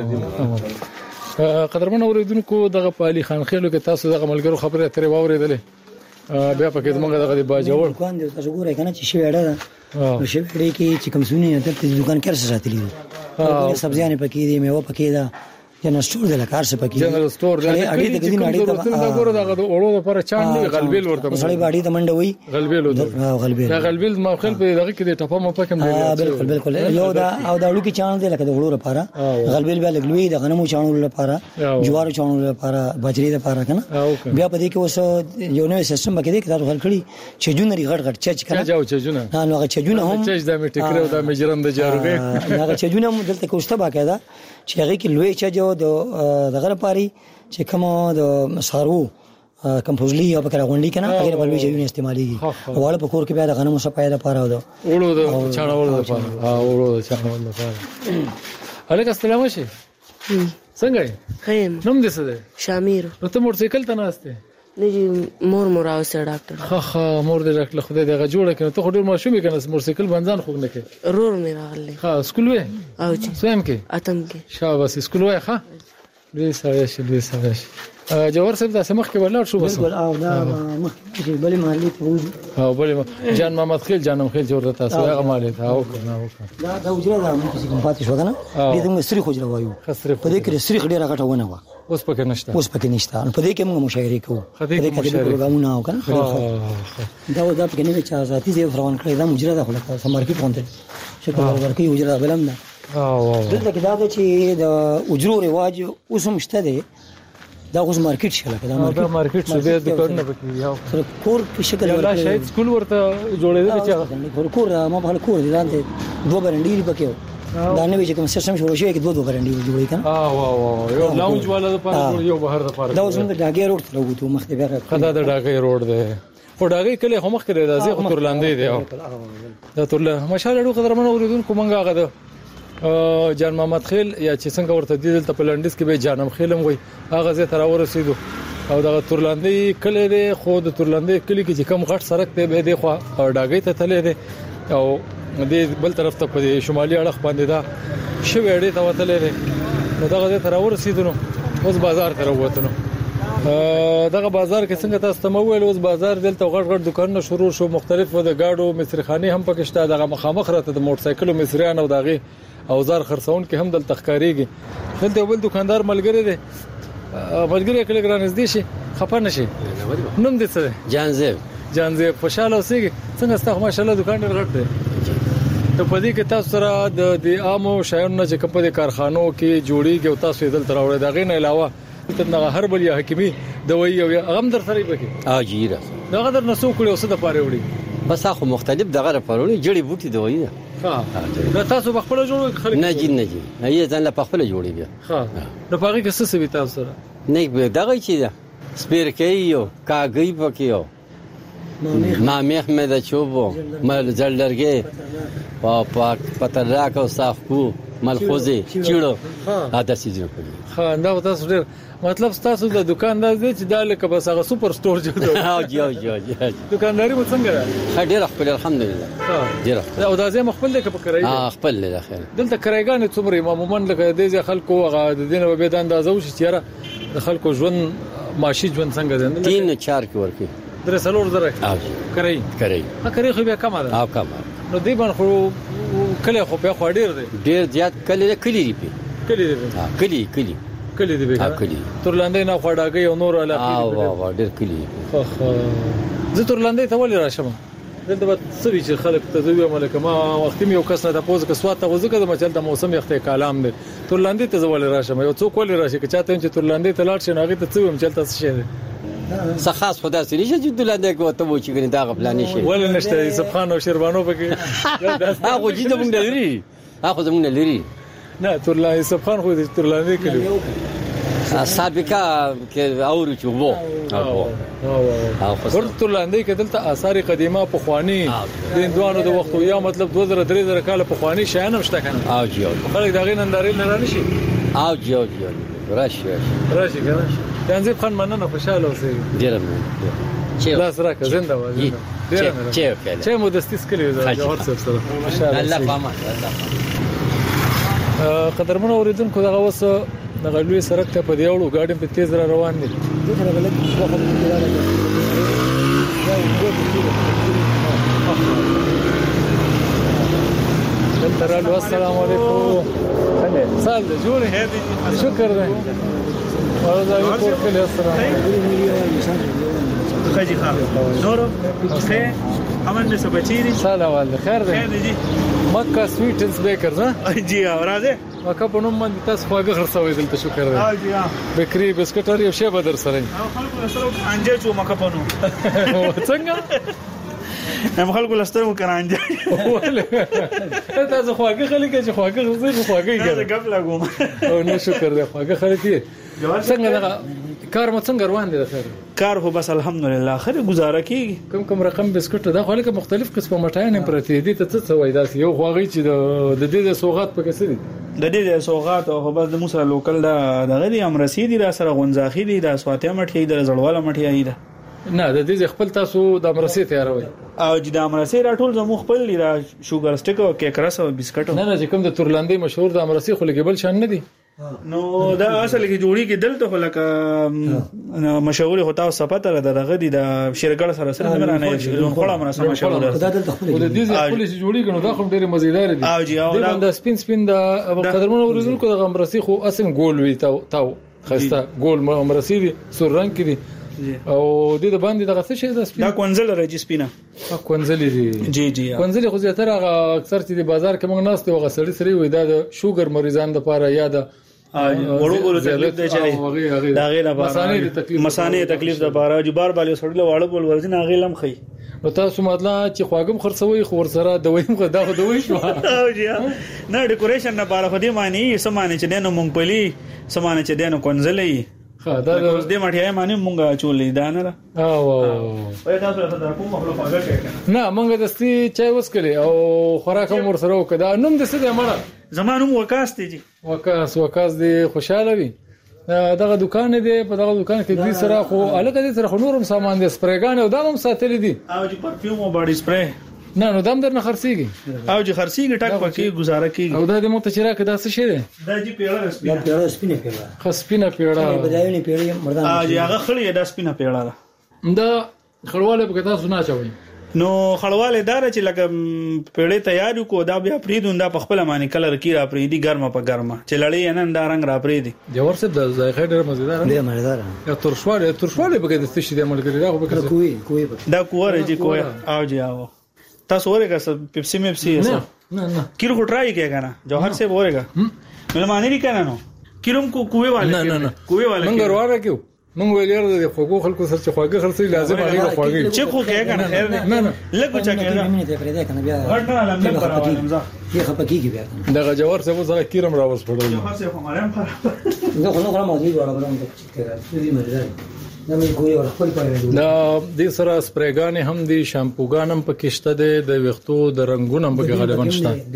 قدرمن اوریدونکو دغه په علي خان خیلو کې تاسو دغه ملګرو خبره ترې واوریدلې بیا پکې زمونږ دغه باجوړ دکان دی تاسو ګورئ کنه چې شی وړه ده شی وړي کې چې کوم سونی ته دکان کې سره ساتلی دي سبزیانه پکې دي میوه پکې ده جنرال سٹور د لکار څخه پکې جنرال سٹور د اړې د دین اړې ته ګوره دا اورو د پر چاند غلبیل ورته سړی باډي د منډه وي غلبیل دا غلبیل ما خپل په دغه کې د ټپه مو پکم دی بالکل یو دا او دا لوکي چاند دی لکه د وړو لپاره غلبیل بیا لګلوي د غنمو چاند لپاره جوارو چاند لپاره باجری لپاره کنه بیا په دې کې اوس یو نوې سیستم پکې دی چې تاسو خلک چې جونري غټ غټ چچ کنه چاجو چجونه نو هغه چجونه هم چچ د میټکره او د مجرم د جاروګي هغه چجونه هم دلته کوسته باقاعده چې هغه کې لوی چجو د غره پاري چې کوم د سارو کمپوزلی او بکره غونډي کنه هغه په لوی چجونه استعماليږي واړه په کور کې بیا د غنمو صفای د پاره وړو د چاڼول د پاره وړو د چاڼول د پاره الک السلام علیکم څنګه خیم نوم دې څه ده شامیر ته موټر سایکل ته ناشته نه مور اوسه ډاکټر خا مور دې ډاکټر خدای دې جوړه کنه ته خو ډیر ماشومې کنه موټر سایکل بنځان خو نه کې رور مې راغلی خا سکول وې او چې سویم کې اتم کې شاباس سکول وې ښه دې ساوي جوهر صاحب د سمخ کې ولاړ شو بس او دا مخکې بلې محلي ته او بلې جان محمد خیل جانم خیل جوړ تاسو هغه مالې ته او کنه دا وجره دا مخکې کوم پاتې شو کنه دې موږ سری خوجره وایو په دې کې سری خډيره غټونه و اوس پکې نشته په دې کې موږ مشاعره کوو په دې کې پروګرامونه او کنه دا پکې نه چا ذاتي زیو روان کړی دا مجره ده خلک سمارکیټ غونډه شکل ورکې وجره بلم نه دلته کې دا چې د اجرو رواج اوس هم شته دی دا اوس مارکیټ شله دا مارکیټ څه د دکانونه پکې یو کور په شکل ورته شاید سکول ورته جوړېدل چې کور ما په کور دي لاندې دوه برندې پکې دا نه وی چې کوم سیستم شروع شوی کې دوه برندې جوړې کړه واه یو لاونج والا د پاره یو بهر د پاره دا اوس د ډاګي روډ ته وګورئ مخ ته بیا خدا د ډاګي روډ ده او ډاګي کله هم مخ کې راځي خو ترلاندې دی دا ترله ماشاءالله ډو قدر منو اوریدونکو مونږه هغه ده جان محمد خیل یا چې څنګه ورته دی دلته په لندس کې به جانم خیلم وای هغه زه تر ورسېدو او دا ترلاندې کله دی خو د ترلاندې کلی کې چې کم غټ سړک دی به دی خو ډاګي ته تللی دی او دې بل طرف ته په شمالي اړخ باندې دا شوی اړې ته وتلې دی نو دا زه تر ورسېدو اوس بازار ته وروتنو دغه بازار کې څنګه تاسو ته مویل اوس بازار دلته غټ غټ دکانونه شروع شو مختلف د گاډو مصرخانه هم پکې شته دغه مخامخ راته د موټر سایکلو مصریان او دغه اوزار خرڅون کې هم دلته ښکاریږي دلته بل دکاندار ملګری دی ملګری کله ګرانز دي شي خپه نشي نوم دې څه جانزیب خوشاله اوسېږي څنګه ستاسو ماشاءالله دکان ډېر غټ دی ته په دې کې تاسو سره د عامو شایانو چې کوم په کارخانو کې جوړیږي او تاسو دلته راوړئ دا غي نه علاوه ته هر بل یا حکیمي دوی او غم در سره پکې اجیره دا غدر نسو کړي اوسه د پاره وړي بس اخو مختلف دغه لپاره جړی بوټي دوی نه ها دا تاسو بخپل جوړ خلک نه جی نه زه نه بخپل جوړی بیا ها نو پاره کې څه څه تاسو سره نه دغه چی دا سپیر کېیو کاګي پکېو ما محمد چوبو مل زلدرګي پاک پتراک او صافکو ملخوزي چیړو اته سيزونه پکې ها دا تاسو ډېر مطلب تاسو د دکاندار دی چې دالکه بس هغه سوپر سٹور جوړ ها جی دکانداري مو څنګه ده ډېر خپل الحمدلله ډېر او دا زه خپل د کراي خپل له خیر دلته کرایګان څومره عموما لکه د خلکو هغه د دینه به د اندازو شي چیرې د خلکو ژوند معاشي ژوند څنګه ده 3-4 کې ورکی درې سلور زره کرای کرای خو بیا کم ده کم نو دی باندې خو کله خو په خو ډیر زیات کله کلی دی کلی دی به ترلاندې نه خړاګي او نور علاقې ډیر کلی زه ترلاندې ته ولې راشم دلته به سوي چې خلک ته دوی ملک ما وخت یو کس نه تاسو که سوات ته وځه د مچل د موسم یخته کلام دی تورلاندې ته زول راشم یو څوک ول راشي که چاته چې تورلاندې ته لاړ شي ناغه ته څه مچل تاسو شه سخاص خدا سړي چې دلاندې کو ته و چې ګنې دا غفلانی شي ول نشته سبحان او شیربانو پکې هغه چې زمونږ لري هغه زمونږ لري نه تورلاندې سبحان خو دې تورلاندې کړو سابقه کې اورو چې وو ورته تورلاندې کې دلته آثار قدیمه په خواني د هندوانو د وخت یا مطلب 2000 کال په خواني شایان مشته کنه او جیو خلک دا غین اندارې نه رانشي او جیو راشي کنه تنظیم خان مننه خوشاله اوسئ ډیر چې لاس راکه زنده وای ډیر چې مودستي سکلی دا جوهر صاحب سره خوشاله الله پامه قدرمن اوریدونکو دغه وسه د غلوی سرک ته په دیوړو ګاډي په تیز را روان دي دغه غلط وخت کې راځي ترالو السلام علیکم سال جوړ هدي شکر ده ورځي په کله السلام خجي خان نورو خیر امن دې سبچيري سلام علیکم خیر ده مکه سویټنز بیکرز ها جی راځه مکه په نوم باندې تاسو خواږه خرڅوي دلته شکر ده ها جی ها بکری بسکټ او شی بدر سره خلکو سره انجه چو مکه پنو څنګه هم خلکو لستر وکړانجه تاسو خواږه خلک چې خواږه زه غب لګوم او نو شکر ده خواږه خلک څنګه دا کار مو څنګه روان دي خیر کار خو بس الحمدلله خیر گزاره کیږي کوم رقم بسکټ دا خو لکه مختلف قسمه مټاین پرتی دي ته څه وای دا یو خواږی چې د دې سوغات په کسې دي د دې سوغات او بس د موسی لوکل دا دغه دي امرسي دي را سره غونځاخي دي د سواتیا مټي د زړواله مټي ده نه د دې خپل تاسو د امرسي تیاروي او چې د امرسي راټول زمو خپل لري شوګر سټیک او کیک رس او بسکټ نه چې کوم د تورلاندې مشهور د امرسي خو لګبل شان نه دي نو دا اصل کې جوړی کې دلته خلک مشهور هوتا او صفته دغه دي د شیرګل سره سره نه خړه مناسبه مشهور ده د دې خپل جوړی کنه دا خو ډیره مزیدار دي او جی او د سپین د قدرمن اوریدونکو د امرسي خو اسم ګول وی تاو خسته ګول امرسي دي سور رنگ کې دي او د باندې دغه څه شي د سپین دا کونزل راځي سپینه کونزل دي جی کونزل خو زیاتره اکثر چې د بازار کې موږ ناست او غسړی سری وي دا د شوګر مریضان لپاره یا د وړو تکلیف دی چې دا غیر لپاره مسانه تکلیف د لپاره چې بار بالي سړل واړو بول ورځي نه غیلم خي نو تاسو مطلب چې خواګم خرڅوي خو ور سره دویم خو دا دوی شو او جی نه ډیکوریشن نه بار خو دې معنی سمانه چې دنه مونږ سمانه چې دنه کونزلې دا اوس دې مټیا معنی مونږه چولې دا نه او وای تاسو ته کوم خپل فاګه کې نه مونږ دستي چای وسکلې او خوراک هم ور سره وکړه نوم د څه دی مړه زمانوم وکاس دی جی وکاس دی خوشاله وي دغه دکان دی په دغه دکان کې دې سره خو الګ دې سره نورم سامان دي سپریګان او دا هم ساتل دي او چې پرفیوم او باډي سپری نه نو دم درنه خرڅيږي او چې خرڅيږي ټک پکې گزاره کیږي او دا د متچرا کې دا څه شي دی دا جی پیړه سپینه پیړه خسپینه پیړه بدایونه پیړه مردان اجي هغه خړې دا سپینه پیړه دا خړواله په تاسو نه چوي نو خړواله دار چې لکه پیړې تیار کو دا بیا پریدون دا په خپل معنی کلر کی را پریدي ګرمه په ګرمه چې لړې نن دا رنگ را پریدي جوړ څه د ذایقه ډېر مزیدار دی مزیدار یا ترشواله به د څه شي د ملګری راغو به کوی دا کوره جی کوی او جی او تاسو ورګه پیپسي میپسي نه کیرو ټرای کې کنه جوهر سے ورګه ملمانی دی کنه نو کیروم کو کوی والے نه کوی والے منګ ورواره کیو منګ ویلر د خو خلکو سره خواږه خرڅي لازم هغه خواږه چې خو کې کنه خیر نه لګو چا کې نه ته پرې ده کنه بیا غټه لمن پر راوځه یې خپکیږي بیا دغه جوهر سے سره کیرم راوځ پړو جوهر سے هماره پر زه خو نو کوم دی وړه برام ته چې راځي مزه دا مې کوی ور خپل پاره دا د سره سپریګان هم دي شامپوګان هم پکشته دي د وختو د رنگونو هم پکې غالبا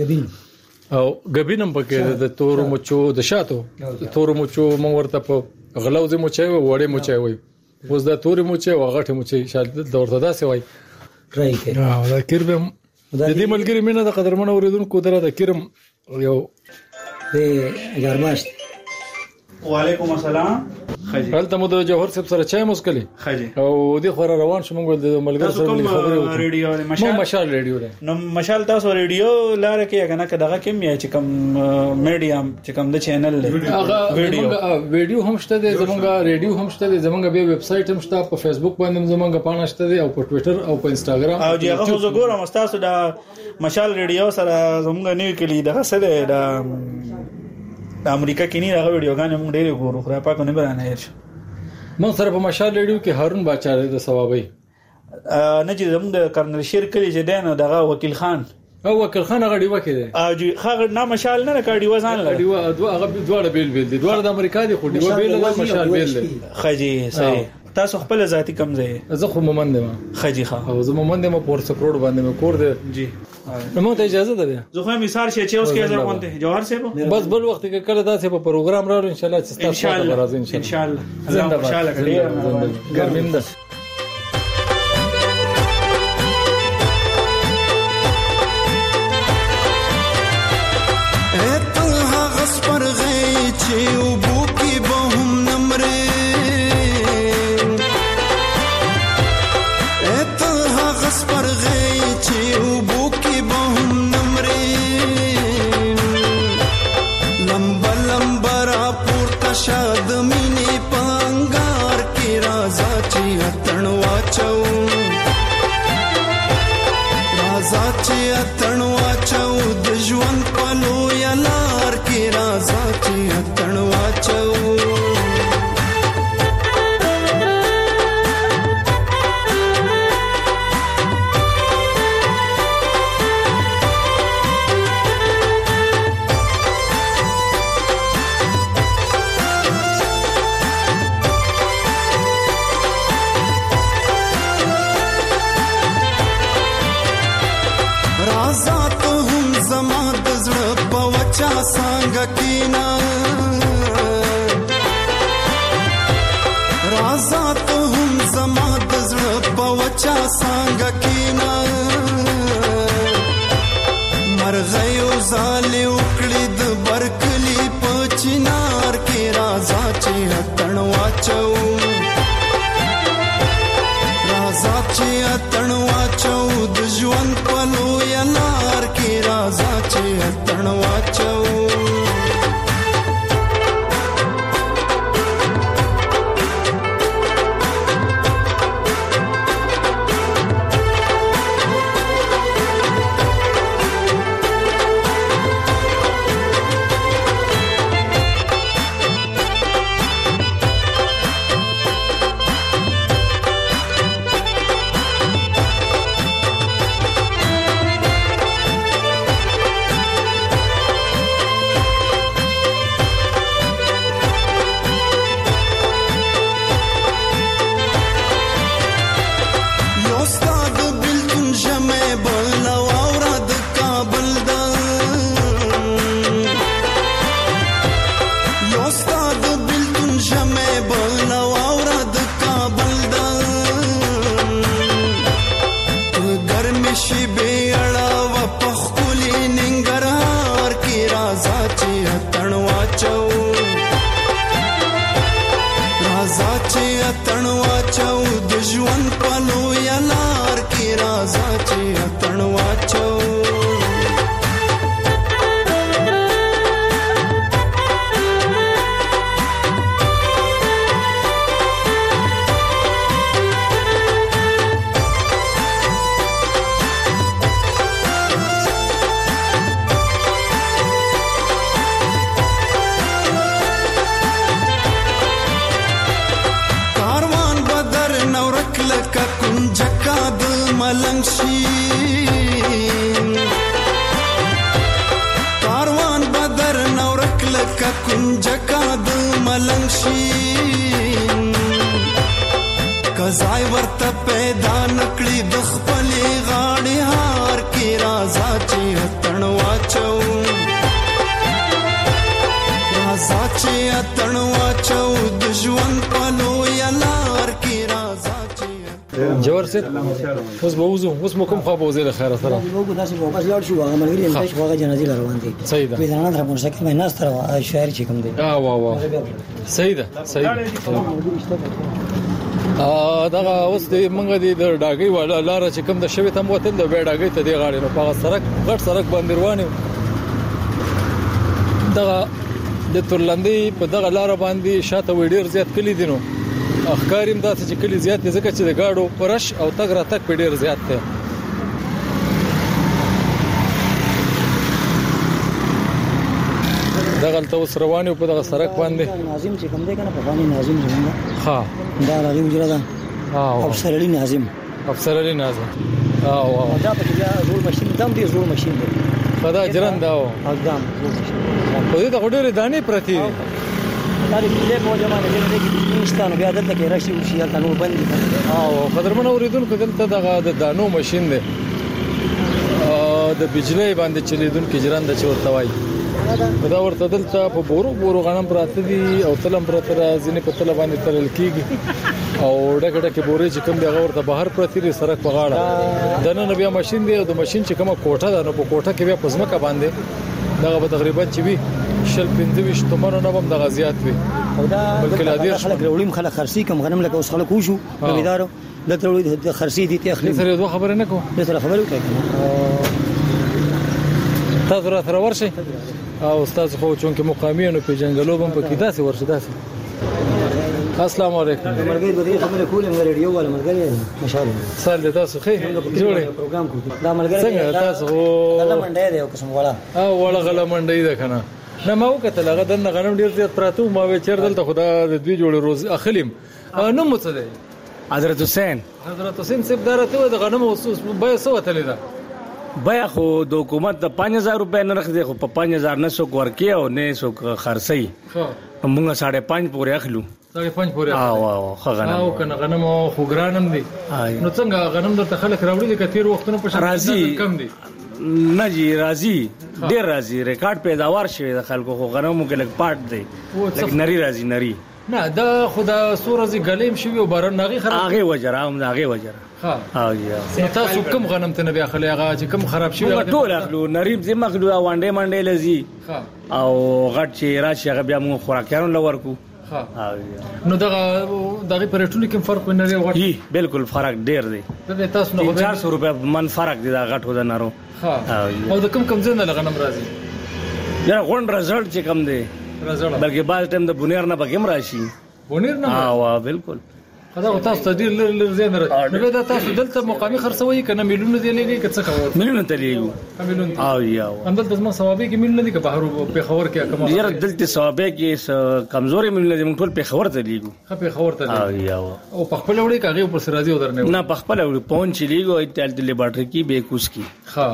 شته او غبینم پکې د تور مچو د شاتو تور مچو مونږ ورته په غلوز مچي وړې مچي وي اوس دا تور مچي او غټه مچي شاید د ورته داسې وای ټرای کړه دا کیرم د دې ملګری مینه د قدرمن اوریدونکو درته کیرم یو د ګرماشت وعلیکم السلام هلته مو د جوهر صاحب سره چای مسکلي او د خور روان شوم د ملګر سره خبرې وکړو ریډیو مشال ریډیو نو مشال تاسو ریډیو لاره کې کنه کداغه کوم یا چې کوم میډیم چې کوم د چینل ویډیو هم شته زمونږ ریډیو هم شته زمونږ به ویب سټ هم شته په فیسبوک باندې زمونږ پاڼه شته او په ټوئیټر او په انستګرام او هغه زه ګورم تاسو د مشال ریډیو سره زمونږ نیو کې لیدغه سره د امریکا کې نه هغه ویډیوګانې موږ ډېر ګورو خو په کومه برانه هیڅ موږ سره په مشال ریډیو کې هارون باچا د ثوابي نه چې زموږ د کرنل شیر کلی چې دنه دغه وکیل خان او وکیل خان هغه ډیوه کې دی او جی هغه نه مشال نه کړي وزن لري ډیوه هغه دواړه بیل دي دواړه د امریکا دي خو ډیوه بیل د مشال بیل دي خجی صحیح تاسو خپل ذاتی کم ځای زه خو مومند یم خجی ښه او زه مومند یم په سپروډ باندې مې کور دی جی نو ته اجازه ده زه خو مثال شي چې اوس کې زر مونته جوهر صاحب بس بل وخت کې کله داسې په پروګرام راوړو ان شاء الله چې تاسو ته راځي ان شاء الله زنده باد ګرمنده کزای ورته پیدا نکړي د خپلې غاړې هار کې رازا چې اتن واچو رازا چې اتن واچو د ژوند په لوی لار کې رازا چې جوړ سه اوس به وزو اوس مو کوم خو به وزه خیر سره وګورئ داسې واپس لاړ شو هغه ملګری هم چې هغه جنازې روان دي صحیح ده ویزانه در موټر سایکل باندې ناس تر شاعر چې کوم دی واه صحیح ده دغه اوس د منګه د ډاګي ولا لار چې کوم د شوي تم وته د ډاګي ته دی غاړي نو په سړک غټ سړک باندې روانه دغه د تورلاندې په دغه لار باندې شاته وډیر زیات کلی دي نو اخکاریم داسې چې کلی زیات دي ځکه چې د گاډو پرش او تګ را تک په ډیر زیات دی دغه توس روانه په دغه سړک باندې ناظم چې کوم دی کنه په باندې ناظم زمونږ ها دا راغی وجره ده افسر علي ناظم دا په بیا زور ماشين دم دی زور ماشين دی خدا جرن دا او اقدام په دې ته ډېر دانې پرتی دي دا دې په جماعت کې نشته نو بیا دلته کې راشي او شي تاسو باندې قدرمن اوریدونکو دلته دغه د دانو ماشين دی د بجلی باندې چلیدونکو جرن د چورته وای دا ورته دلته په بورو غنم پراته دي او تلم پراته راځي په تل باندې تلل کیږي او ډکه ډکه بورې چې کوم دی ورته بهر پراته دي سړک په غاړه دنه نو بیا ماشين دی او د ماشين چې کومه کوټه ده نو په کوټه کې بیا پزماکه باندې دغه به تقریبا چې وي شل 25 تومنو نه هم د غزيات وي او دا بلکې خلک وړیم خلک خرسي کوم غنم لکه اوس خلک وشو نویدارو د تروي د خرسي دي ته اخلي سره دوه خبره نه کو سره خبره کوي تاسو را تر ورشي او استاد خو چونکه مقامیانو په جنگلو هم په کې داسې ورشه داسې السلام علیکم مرګي د دې خبره کولې مګر ریډیو ولا مرګي مشاله سال د تاسو خې جوړه پروګرام کو دا مرګي څنګه تاسو غلا منډه دی او قسم ولا ولا غلا منډه دی کنه نه ما وکړه لغه د غنم ډیر زیات پراته ما و چیر دلته خدا د دوی جوړ روز اخلیم نو مڅ دی حضرت حسین سیب دارته د غنم اوس به سوته لیدا بیا خو د حکومت د 5000 روپے نه راخدي خو په 5000 نه سو ورکی او نه سو خرڅي موږ 5.5 پورې اخلو 5.5 پورې او غنم او کنه غنم خو ګرانم دي نو څنګه غنم درته خلک راوړي د کثیر وختونو په شان کم دي نه جی راضي ډیر راضي ریکارډ پیداوار شوی د خلکو خو غنمو کې لګ پات دی لکه نری راضي نری نه دا خدا سورزي غلیم شوی او بارن ناغي خراب هغه وجره هم هغه وجره ها یا تاسو کوم غنم ته نه بیا خلې هغه چې کوم خراب شوی ټول اخلو نریب زم اخلو وانډه منډه لذي او غټ چې راشي هغه بیا موږ خوراکانو لور کو ها نو دغه پرټونو کې فرق نه لري غټ بالکل فرق ډیر دی تاسو نه 400 روپے من فرق دی دا غټ هدا نارو ها او د کوم ځای نه غنم راځي یا غون رزلټ چې کم دی بلکې بعض ټیم د بونیر نه بګم راشي بونیر نه بالکل خدا او تاسو تدیر لر زین راځي نو دا تاسو دلته مقامي خرڅوي کنه میلیونه دی لګي که څه کوي میلیونه ته لګي میلیونه یا هم دلته زما ثوابي کې میلیونه دي که بهر په خبر کې کوم یره دلته ثوابي کې کمزوري میلیونه دي موږ ټول په خبر ته لګو په خبر ته یا او په خپل وړي کاغه پر سر راځي ودرنه نه په خپل وړي پونچ لګو ایتل د لیبارټری کې به کوس کی ها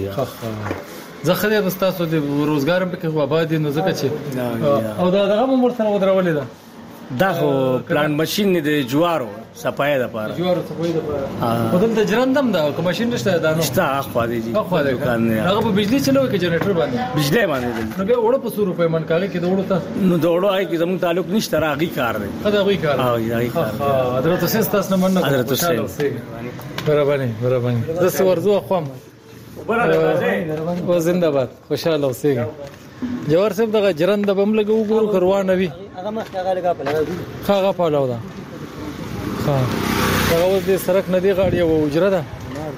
زه خدای واستاسو د روزګار په کې آباد نو زکه چې او دا دغه مور سره ودرولې ده دا خو پلان ماشين دی جوارو صفای ده پاره جوارو صفای ده پاره بدل د جرندم دا کوم ماشين نشته دا نو شته اخوا دی اخوا دی هغه په بجلی چلوي کې جنریټر باندې بجلی باندې نو به وړو په 100 روپے من کاږي کې دوړو ته نو دوړو آی کې زموږ تعلق نشته راغي کار دی خدای غوي کار حضرت حسین تاسو نه مننه حضرت حسین برابر زه ورزو خوام و زنده باد خوشاله اوسئ جوار صاحب دغه جرند بم لګو ګورو کروانه وی هغه مخ هغه لګا په لګا هغه په لاو دا ها هغه د سرک ندی غاړي او اجره ده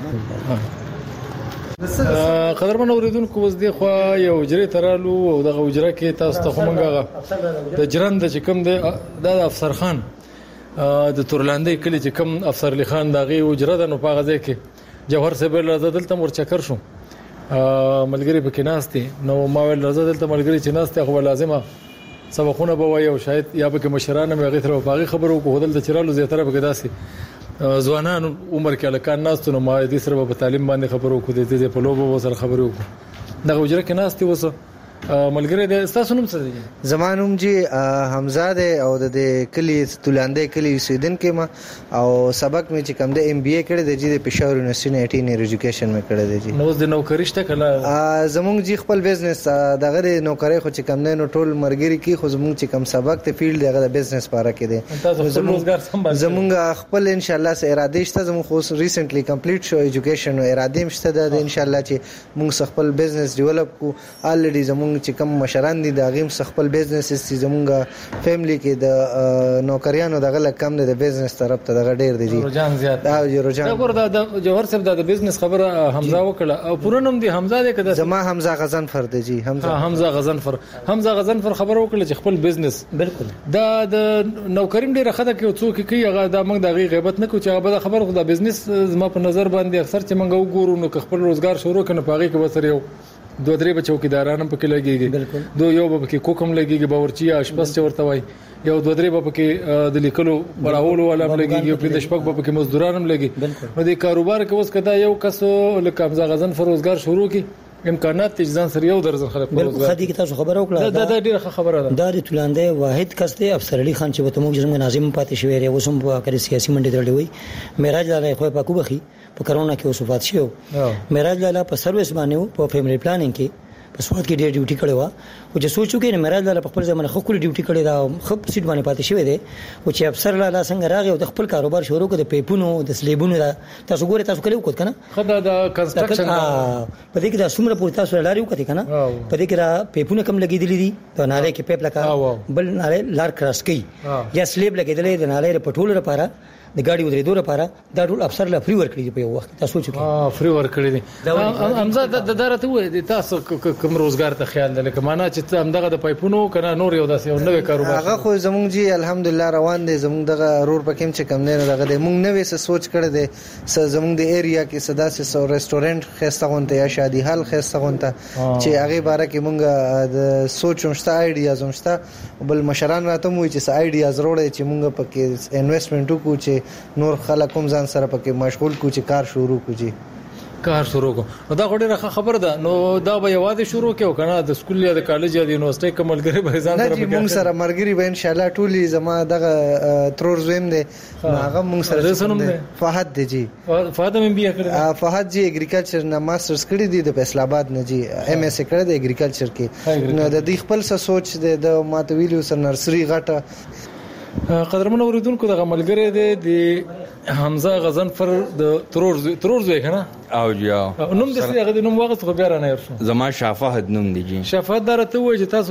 قدرمن اوریدونکو وز دی خو یو اجره ترالو او دغه اجره کې تاسو ته کومه د جرند چې کوم د افسر خان د تورلاندې کلی چې کوم افسر علی خان دغه اجره ده نو په غزه کې جوهر صاحب دلته مور چکر شو ملګری پکې ناشته نو ما ول دلته ملګری چې ناشته خو لازمه سبقونه به وایو شاید یا به مشرانه مې غیر په خبرو کو دلته چرالو زیاتره به داسي ځوانان عمر کې لکان ناشته نو ما دې سره په تعلیم باندې خبرو کو دې په لوبو سره خبرو کو دغه وجره کې ناشته وسه ملګری د تاسو نوم څه دی؟ زمانوم جی حمزه دی او د کلی تولاندې کلی سیدن کې ما او سبق مې چې کوم د ام بي اي کړی دی د پېښور یونیورسيټي نه 18 ایئر ایجوکیشن مې کړی دی. نو د نوکری شته کله زمونږ جی خپل بزنس دغه نوکری خو چې کوم نه ټول مرګري کې خو زمونږ چې کوم سبق ته فیلډ دغه د بزنس لپاره کې دی. زمونږ خپل ان شاء الله سره اراده شته. زمونږ خو ریسنټلی کمپلیټ شو ایجوکیشن او اراده مشته د ان شاء الله چې موږ خپل بزنس ډیولپ کو. الریډي زمونږ چې کوم مشران دي دا غیم خپل بزنس چې زمونږ فیملی کې د نوکریانو دغه کم نه د بزنس طرف ته دغه ډیر دی رجحان زیات. دا ګور دا جوهر صاحب د بزنس خبره حمزه وکړه او پوره نوم دی حمزه دی کده؟ زما حمزه غزنفر دی جی. حمزه غزنفر خبره وکړه چې خپل بزنس بالکل دا د نوکریم ډیره خده کې څوک کوي هغه دا موږ د غیبت نه کوو چې هغه خبره خو د بزنس زما په نظر باندې اکثر چې موږ وګورو نو خپل روزګار شروع کنه پاږي کې وسره یو دو درې چوکیداران په کې لګيږي. دو یو په کې کوکم لګيږي باورچی اشپز چورته وای یو دو درې په کې د لیکلو براولو ولا لګيږي په د شپږ په کې مزدورانم لګي. نو د کاروبار کې اوس کدا یو کس لکه حمزه غزن فروزګار شروع کی امکانات تجزان سره یو درځل خلک بالکل خدي کې تاسو خبره وکړه. دا ډیره خبره ده. دا د تولاندې واحد کس دی افسر علي خان چې وته موږ زموږ ناظم پاتې شوی دی اوسم په کړي سیاسي منډه درلې وي. معراج لاله خو په کوبخي په کرونا کې وصفات شو. معراج لاله په سرویس باندې په فیملی پلانینګ کې په سواد کې ډېر ډیوټي کړو او چې سوچو کې نه معراج لاله په خپل ځمانه خو کلی ډیوټي کړی دا خپ سیټ باندې پاتې شوی دی او چې افسر لاله څنګه راغی او د خپل کاروبار شروع کړ د پیپونو د سلیبونو دا تاسو ګوره تاسو کله وکړ کنه خدای دا کنستراکشن په دې کې دا څومره پورته تاسو لاري وکړي کنه په دې کې را پیپونه کم لګېدلې دي د ناله کې پیپ لکه بل ناله لار کراس کوي یا سلیب لګېدلې د ناله پټول لپاره د ګاډي ودرېدو لپاره دا ټول افسر لا فری ورکړي په یو وخت تاسو چې فری ورکړي دي. حمزه د دارته وې تاسو کوم روزګار ته خیال لکه معنا چې همدغه د پایپونو کنه نور یو داسې یو نوې کاروبار هغه خو زمونږ جی الحمدلله روان دي. زمونږ دغه رور پکې چې کم نه دغه مونږ نوې څه سوچ کړی دي زمونږ د ایریا کې صدا سه ریسټورانټ خسته غونته یا شادي حال خسته غونته چې هغه باره کې مونږ د سوچ مشته آیډیاز مشته بل مشران راته مو چې آیډیاز وروړي چې مونږ پکې انویسټمنټ وکړو چې نور خلک هم ځان سره پکې مشغول کو چې کار شروع کو. دا غوډه خبره ده. نو دا به یوازې شروع کېو کنه د سکول یا د کالج یا د یونیورسيټي کوملګری به ځان سره موږ سره مرګري به ان شاء الله ټولي زما دغه ترور زویم دي هغه موږ سره فهد دی جی. فهد هم بیا کړی فهد جی اګریکلچر نه ماسترز کړی دی د فیصل آباد نه جی ام اس کړی دی اګریکلچر کې. نو د دې خپل څه سوچ دی د ماتویلو سره نرسري غټه قدرمن اوریدونکو د ملګری دی د حمزه غزنفر د ترور زوی کنه او یا نوم د هغه د نوم وخت خو بیا نه يرشو زما شافهد نوم دی جی. شافهد درته وای چې تاسو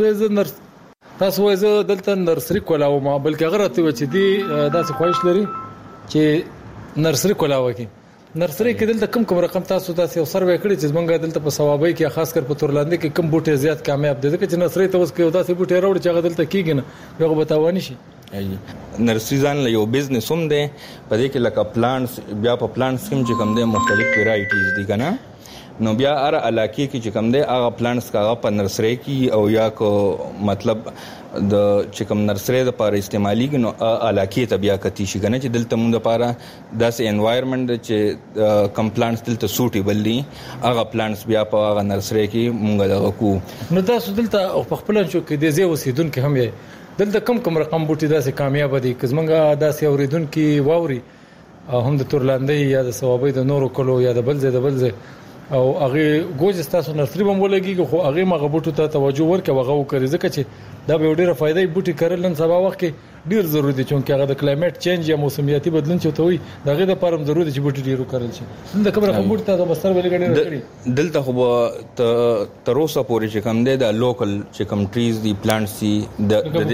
یې دلته نرسري کولاو ما بلکې هغه راته و چې دی داسې خواهش لري چې نرسري کولاو کی نرسري کې دلته کم رقم تاسو یو سروې کړی چې موږ دلته په ثوابي کې خاص کر په تورلاندې کې کم بوټي زیات کامیاب دي چې نرسري ته اوس کې داسې بوټي راوړي چې هغه دلته کېږي نه یو بتاوانی شي. نرسري ځان له یو بزنس هم دی په دې کې لکه پلانټس بیا په پلانټس کې چې کوم دي مختلف ویرایټیز دي کنه نو بیا هر علاقې کې چې کوم دي هغه پلانټس کاغه په نرسري کې او یا کو مطلب د چې کوم نرسري د لپاره استعمالي نو علاقې ته بیا کتی شي کنه چې دلته موږ لپاره داسې انوایرنمنت چې کم پلانټس دلته سوټیبل دي هغه پلانټس بیا په هغه نرسري کې موږ دغه کو. نو تاسو دلته په خپل شو کې د زی وسیدونکو هم یې دلته کم رقم بوټي داسې کامیاب دي که زمونږه داسې اوریدونکو واوري هم د تورلاندې یا د ثوابي د نورو کلو یا د بلځه او هغه ګوز تاسو نرسري بم ولګي خو هغه مغه بوټو ته توجه ورکړي هغه وکړي ځکه چې دا به ډیره فائدې بوټي کړل نن سبا وخت کې ډیر ضروري دي چې هغه د کلایمټ چینج یا موسمیاتي بدلون چې توي دغه د پرم ضروري دي چې بوټي ډیرو کړل شي. د کومه بوټي ته بستر ولګړي راکړي دلته خو تر اوسه پورې چې کوم دي د لوکل چې کوم ټریز دي پلانټس دي د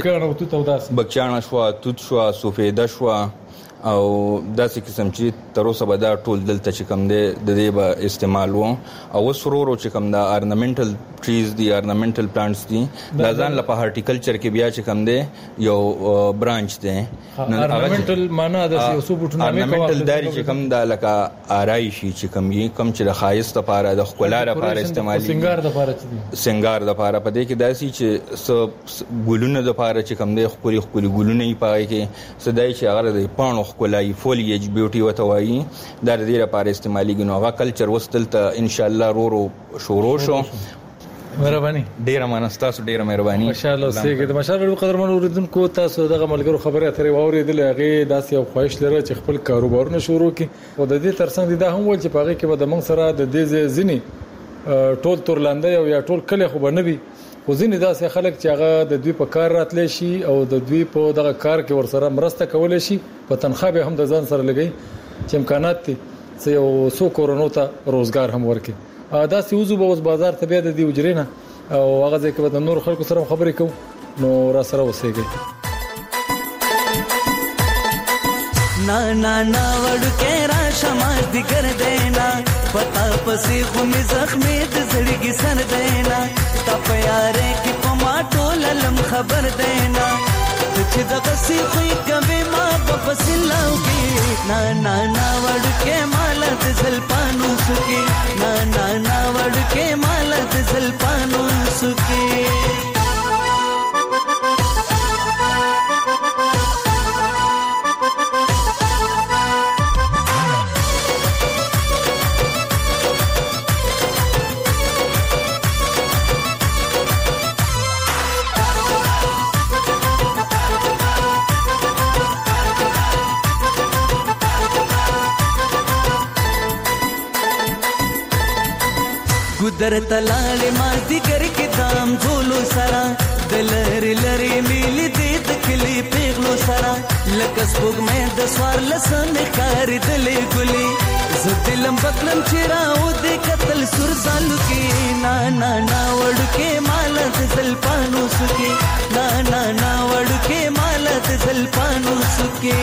بکچانه شو توت شو سوفیدا شو او داسې قسم چې تر اوسه به دا ټول دلته چې کوم دی د دې به استعمال وو او سرورو چې کوم دا ارنامنټل ټریز دي ارنامنټل پلانټس دي دا ځان لپاره هارټیکلچر کې بیا چې کوم دی یو برانچ دی. ارنامنټل معنا د سیاسو بوټونه ارنامنټل داري چې کوم دا لکه آرایشي چې کوم چې د خایست لپاره د ښکلا لپاره استعمالي سنگار د لپاره په دې کې داسي چې ګلونه د لپاره چې کوم دی خوري ګلونه یې پای کې سدای چې هغه د پانو کولای فولیج بیوټي وته وایي دا د دې لپاره استعمالي غنو هغه کلچر وستل ته ان شاء الله رورو شروع شو مهرباني ډیره منستاسو ډیره مهرباني ماشاء الله سیګه د ماشاء الله قدرمن اوریدونکو تاسو دغه ملګرو خبره اترې واوریدل هغه داسې یو خواهش لري چې خپل کاروبارونه شروع کړي او د دې ترڅنګ دا هم ول چې پاره کې به د موږ سره د دې ځینی ټول تورلاندې او یا ټول کله خو بنوي خو ځینې داسې خلک چې هغه د دوی په کار راتلی شي او د دوی په دغه کار کې ورسره مرسته کولای شي په تنخواه به هم د ځان سره لګي چې امکانات دي چې یو څو کورونو ته روزګار هم ورکړي داسې وځو به اوس بازار ته بیا د دې اجرې نه او هغه ځکه به د نور خلکو سره خبرې کوو نو را سره وسیږي ना ना ना वड़ के राशमा दिगर देना पता पसी खुमी जख्मी दजड़गी सर देना तप यारे की पमाटो ललम खबर देना तुझ दगसी खुई कभी माँ बपसिलाऊगी ना ना ना वड़ के माला दजल पानू सुकी ना ना ना वड़ के माला दजल पानू सुकी गुदर तलाले मादी कर के दाम झोलो सारा दलर लरे मिली दे दखली पेगलो सारा लकस बुग में दसवार लसन कार दले गुली दिलम बकलम चिराओ दे कतल सुर सालू की ना ना ना वड़ के माला दल पानो सुके ना ना ना वड़ के माला दल पानो सुके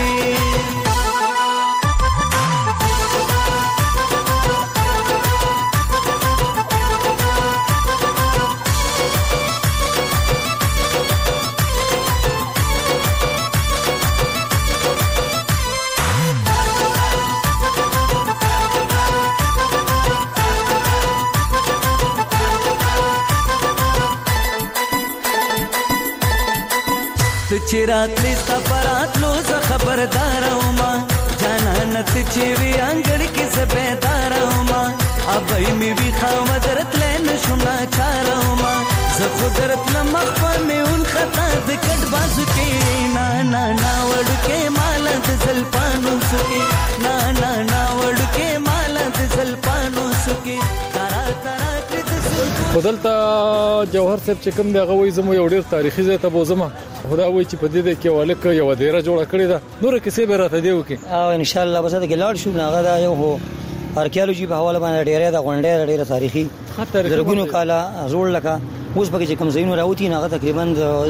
चिरात लिस्ता परात लो सा खबरदार उमा जाना नत चिवी अंगड़ की सबेदार उमा अब मी भी खावदरत लेन शुना चार उमा ज़खुदरत लमखफा में उन खता दिकट बाजू के ना ना ना वड़ के माला दजल पानो सुके ना ना ना वड़ के माला दजल पानो सुके तारा तारा بدلته جوهر صاحب چې کوم دغه وای زمو یو ډیر تاریخي ځای ته بوزم خدا وای چې په دې کې والک یو ډیره جوړه کړې ده نور کیسه به راته دیو کې او ان شاء الله بس د ګلاړ شو هغه دا یو هو ارکیالوجي په حواله باندې ډیره د غونډه ډیره تاریخي زرګونو کاله زوړ لکه اوس به چې کوم زینو راوتی نه تقریبا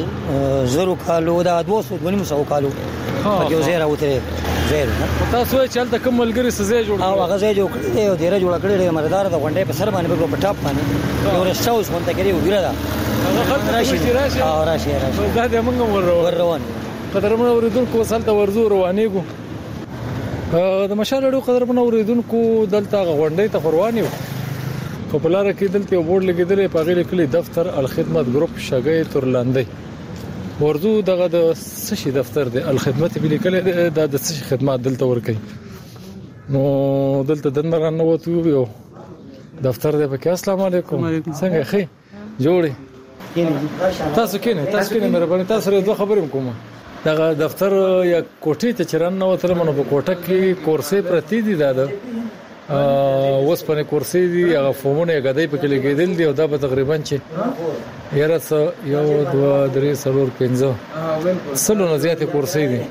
0 کالو دا 200 کالو په یو ځای راوته زیر تاسو چې چلته کوم ملګری سزا جوړ او هغه ځای جوړ کړی دی او ډیره جوړ کړی دی مردار د غونډې په سر باندې په ټاپ باندې یو رښتاوس مونته کړی وګړه دا راشي او راشي دا د موږ روان قدرمن اوریدونکو سالته ورزو روانېګو د مشالړو قدرمن اوریدونکو دلته غونډې ته روانیو په بلار کې دلته یو بورډ لګیدل په غیله کلی دفتر الخدمت ګروپ شګې تورلاندې ورزو دغه د سشي دفتر دی الخدمت به لیکل د سشي خدمات دلته ورکي نو دلته دنه نه وته یو دفتر دی پکې السلام علیکم څنګه خې جوړي تاسو کینه مهرباني تاسو سره دوه خبرې کوم دغه دفتر یا کوټې ته چرن نه وته منو په کوټه کې کورسې پرتی دي دا اوس په کورسې دي هغه فورمونه غدای په کې لګیدل دي او دا به تقریبا چې یاره یو 2 3 4 5 سلو نه زیاتې کورسې دي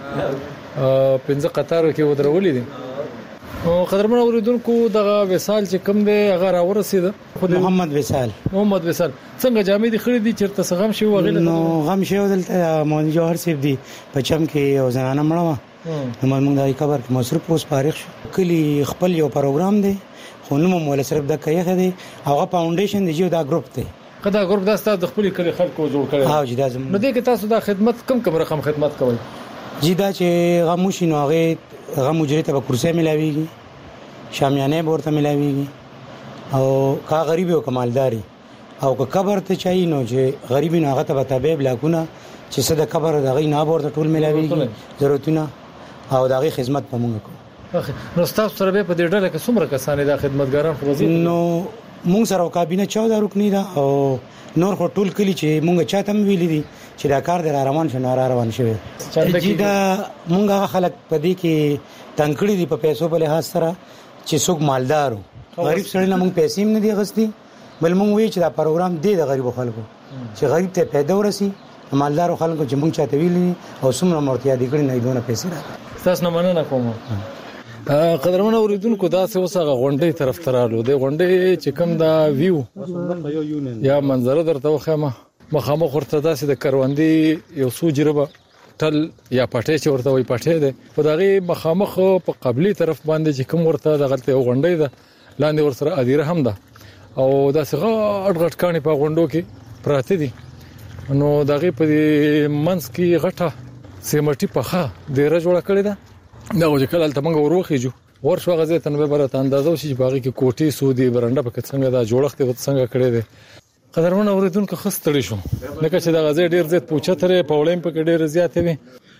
15 قطارو کې ودرولې دي او قدرمن اوریدونکو دغه وسال چې کم دی هغه راورسید محمد وسال څنګه جامې دي خړې دي چیرته غم شي وغیله نو غم شي دلته مولوی جوهر صاحب دی په چم کې یو زنانه مړه موږ دای خبر کې مصرف اوس فارغ شو کلی خپل یو پروګرام دی خو نو مولا صرف د کایخه دی هغه فاونډیشن دی دا ګروپ دی کدا ګروپ دا ستاسو د خپل کلی خلکو جوړ کړی ها جی دا زموږ نو دې کې تاسو د خدمت کم رقم خدمت کوي جی دا چې غموشي نو هغه غم مجری ته کرسي ملاويږي شامیانه ورته ملاويږي او کا غریب او کمالداري او که قبر ته چای نو چې غریبین هغه ته تابع بلاکونه چې صد قبر دغه نه ورته ټول ملاويږي ضرورتونه او دغه خدمت پمږه کو نو تاسو سره په دې ډله کې څومره کسانې د خدمتګاران خو نو مونږ سره کابینه 14 رکنی ده او نور خو ټول کلی چې مونږ چاته ویلي دي چې دا کار د روان شنه روان شوی چې دا مونږه خلک پدې کې تنکړي دي په پیسو په لحاظ سره چې څوک مالدارو غریب سړی نه مونږ پیسې نه دی غستی بل مونږ وی چې دا پروګرام دی د غریب خلکو چې غریب ته پیدا ورسي مالدارو خلکو چې مونږ چاته ویلي او څومره مرتیا دي کړي نه دونه پیسې راځي تاسو نه مننه کوم قدرمن اوریدونکو دا څه وسغه غونډې طرف ترالو د غونډې چې کوم دا ویو یا منظره درته وخمه مخامخ ورته داسې د کروندې یو سو جربه تل یا پټه چې ورته وي پټه ده په دغه مخامخ په قبلي طرف باندې چې کوم ورته دغه غونډې ده لاندې ورسره ادیره هم ده او داسې غټ کانی په غونډو کې پراته دي نو دغه په منځ کې غټه سیمټي پخه ډیره جوړه کړې ده دا چې کله تل موږ وروخیجو ورشو غزه تنوي برته اندازو چې باغی کې کوټي سودی برنده په څنګه دا جوړښت وت څنګه کړی دی قدرمن اوریدونکو خستړی شو لکه چې دا غزه ډیر زیات پوښتره په وړاندې په ډیر زیات وي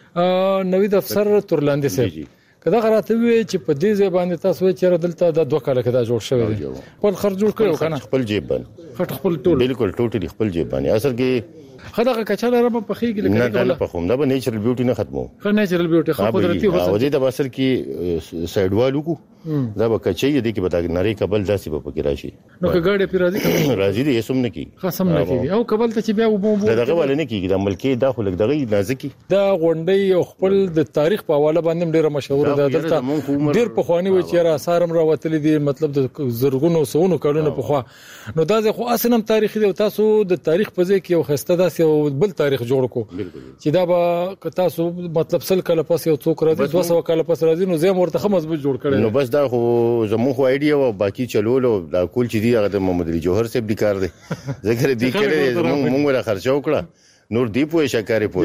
نوید افسر تورلاندې سي کدا غراته وی چې په دې ځای باندې تاسو چې دلته د 2 کال کې دا جوړ شوی دی خپل خرج جوړ کړو کنه خپل جیب باندې خپل ټول بالکل ټوټلی خپل جیب باندې اصل کې خدای کچاله رب په خېګ لکه نه نه په کوم دا به نیچرل بیوټي نه ختمو خو نیچرل بیوټي خو قدرتي هوسه او دې د بسر کې سایډ والو کو دا به کچي دې کې به نری قبل داسي په کې راشي نو که ګاډي پر راځي دې سم نه کی خاصم نه کی او قبل ته چې بیا وبو دغه ول نه کی د ملکی داخله دغه نازکی دا غونډي او خپل د تاریخ په حواله باندې ډیره مشهور ده دلته ډیر په خواني و چې را سارم راوتل دي مطلب د زرغونو سونو کلونه په خوا نو دا ځکه اصلا تاریخي دی تاسو د تاریخ په ځای کې یو خسته داسې او بل تاریخ جوړ کو چې دا به تاسو مطلب سل کله پس یو څوک راځي 200 کله پس راځي نو زم ورته مضبوط جوړ کړي نو بس دا خو زموږ خو ایډیا او باقی چلولو دا کول چې دی هغه د محمد علي جوهر صاحب دی کار دی ذکر دی کړي موږ ولا خرچه وکړه نور دی پوي شکاري پوي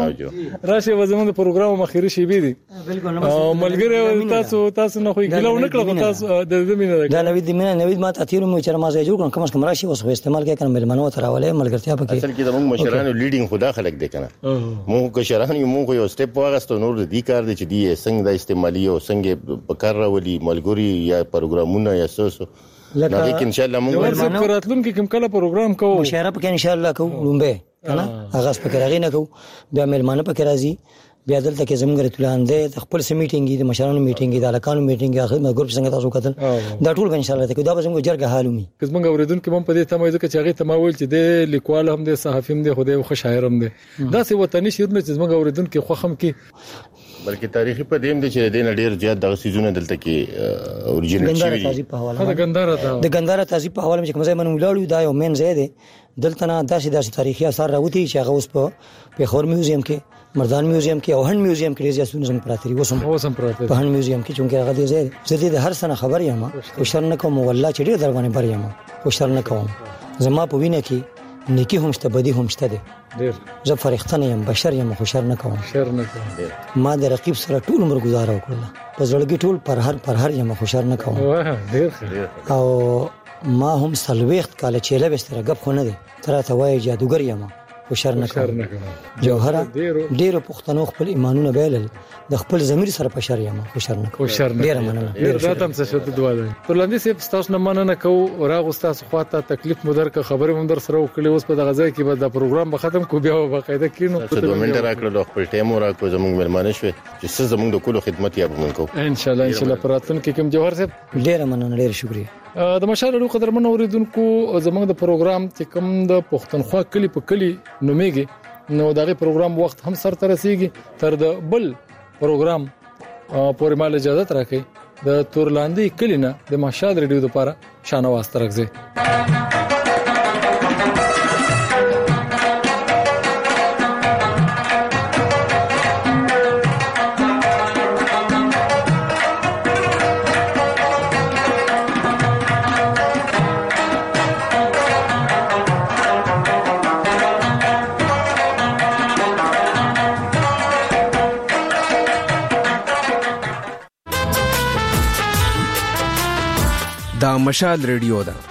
راشه وزمون د پروګرام مخيري شي بي دي او ملګری تاسو نه خو ګلو نه کړو تاسو د زمينه دا نوید نوید ما ته تیر مو چې ما ځای جوړ کړم کم کم راشي اوس استعمال کوي کنه ملمنو تر اوله ملګرتیا پکې اصل کې د موږ مشرانو لیډینګ خدا خلک دي کنه موږ کو شرحان موږ یو سټپ واغستو نور دی کار دي چې دی څنګه د استعمالي او څنګه پکار راولي ملګری یا پروګرامونه یا سوسو لکه ان شاء الله موږ راتلون کې کوم کله پروګرام کوو مشاره پکې ان شاء الله کوو لومبه کنه هغه سپکر غي نه کو بیا مېلمانه پکې راځي بیا دلته کې زموږ رتلاندې د خپل سمیټینګ د مشرانو میټینګ د الکانو میټینګ اخر ګروپ څنګه تاسو کتل دا ټول ان شاء الله ته دا به زموږ جرګه حالومي کزمنګ اوریدونکو هم په دې تمه ځکه چې هغه تمه ویل چې د لیکوال هم د صحافي هم د خدای خو شاعر هم دي دا سه وطني شعرونه چې زموږ اوریدونکو خو هم کې بلکې تاریخي په دیم دي چې د ډیر زیات دغه سيزونه دلته کې اوريجینل شي د ګنداره تهذیب په حواله چې کوم ځای منو لاړو دا یو مین ځای دی دلته نه داسې تاریخي آثار راوتی چې هغه اوس په پیښور میوزیم کې مردان میوزیم کې او هند میوزیم کې ډیر څه څنګه پراته دي اوسم پراته په هند میوزیم کې چې هغه دې ځای زه دې هر سنه خبر یم او شر نه کوم والله چې ډیر دربانې بر یم او شر نه کوم زما په وینه کې نیکی هم شته بدی هم شته دي ډیر زه فرښتنه یم بشر یم خو شر نه کوم ما د رقیب سره ټول عمر گزاره وکړه په زړګي ټول پر هر یم خو شر نه کوم ډیر او ما هم سلويخت کال چې له بستر غب خو نه دي تر ته وای جادوګر یم خو شر نه کوم جوهره ډیر پښتنو خپل ایمانونه بیلل د خپل ضمیر سره په شر یم خو شر نه کوم ډیر مننه ډیر راته څه شته دواله ترلاندې سپ تاسو نه مننه کو راغ استاد خواته تکلیف مدر کا خبره مون در سره وکړي اوس په دغه ځای کې به دا پروګرام به ختم کو بیا به قاعده کینو 2 منټه راکړل خپل ټیم راکو زموږ ملمانه شوي چې څه زموږ د کولو خدمت یا به مونږ کو ان شاء الله پراتون کې کوم جوهر صاحب ډیر مننه ډیر شکریہ د مشال قدرمن اوریدونکو زموږ د پروګرام چې کوم د پښتونخوا کلی په کلی نومېږي نو دغه پروګرام وخت هم سر تر رسیږي تر د بل پروګرام پورې مال اجازه راکړي د تورلاندې کلینا د مشال ریډیو لپاره شانواز ترغزه دا مشال ریډیو ده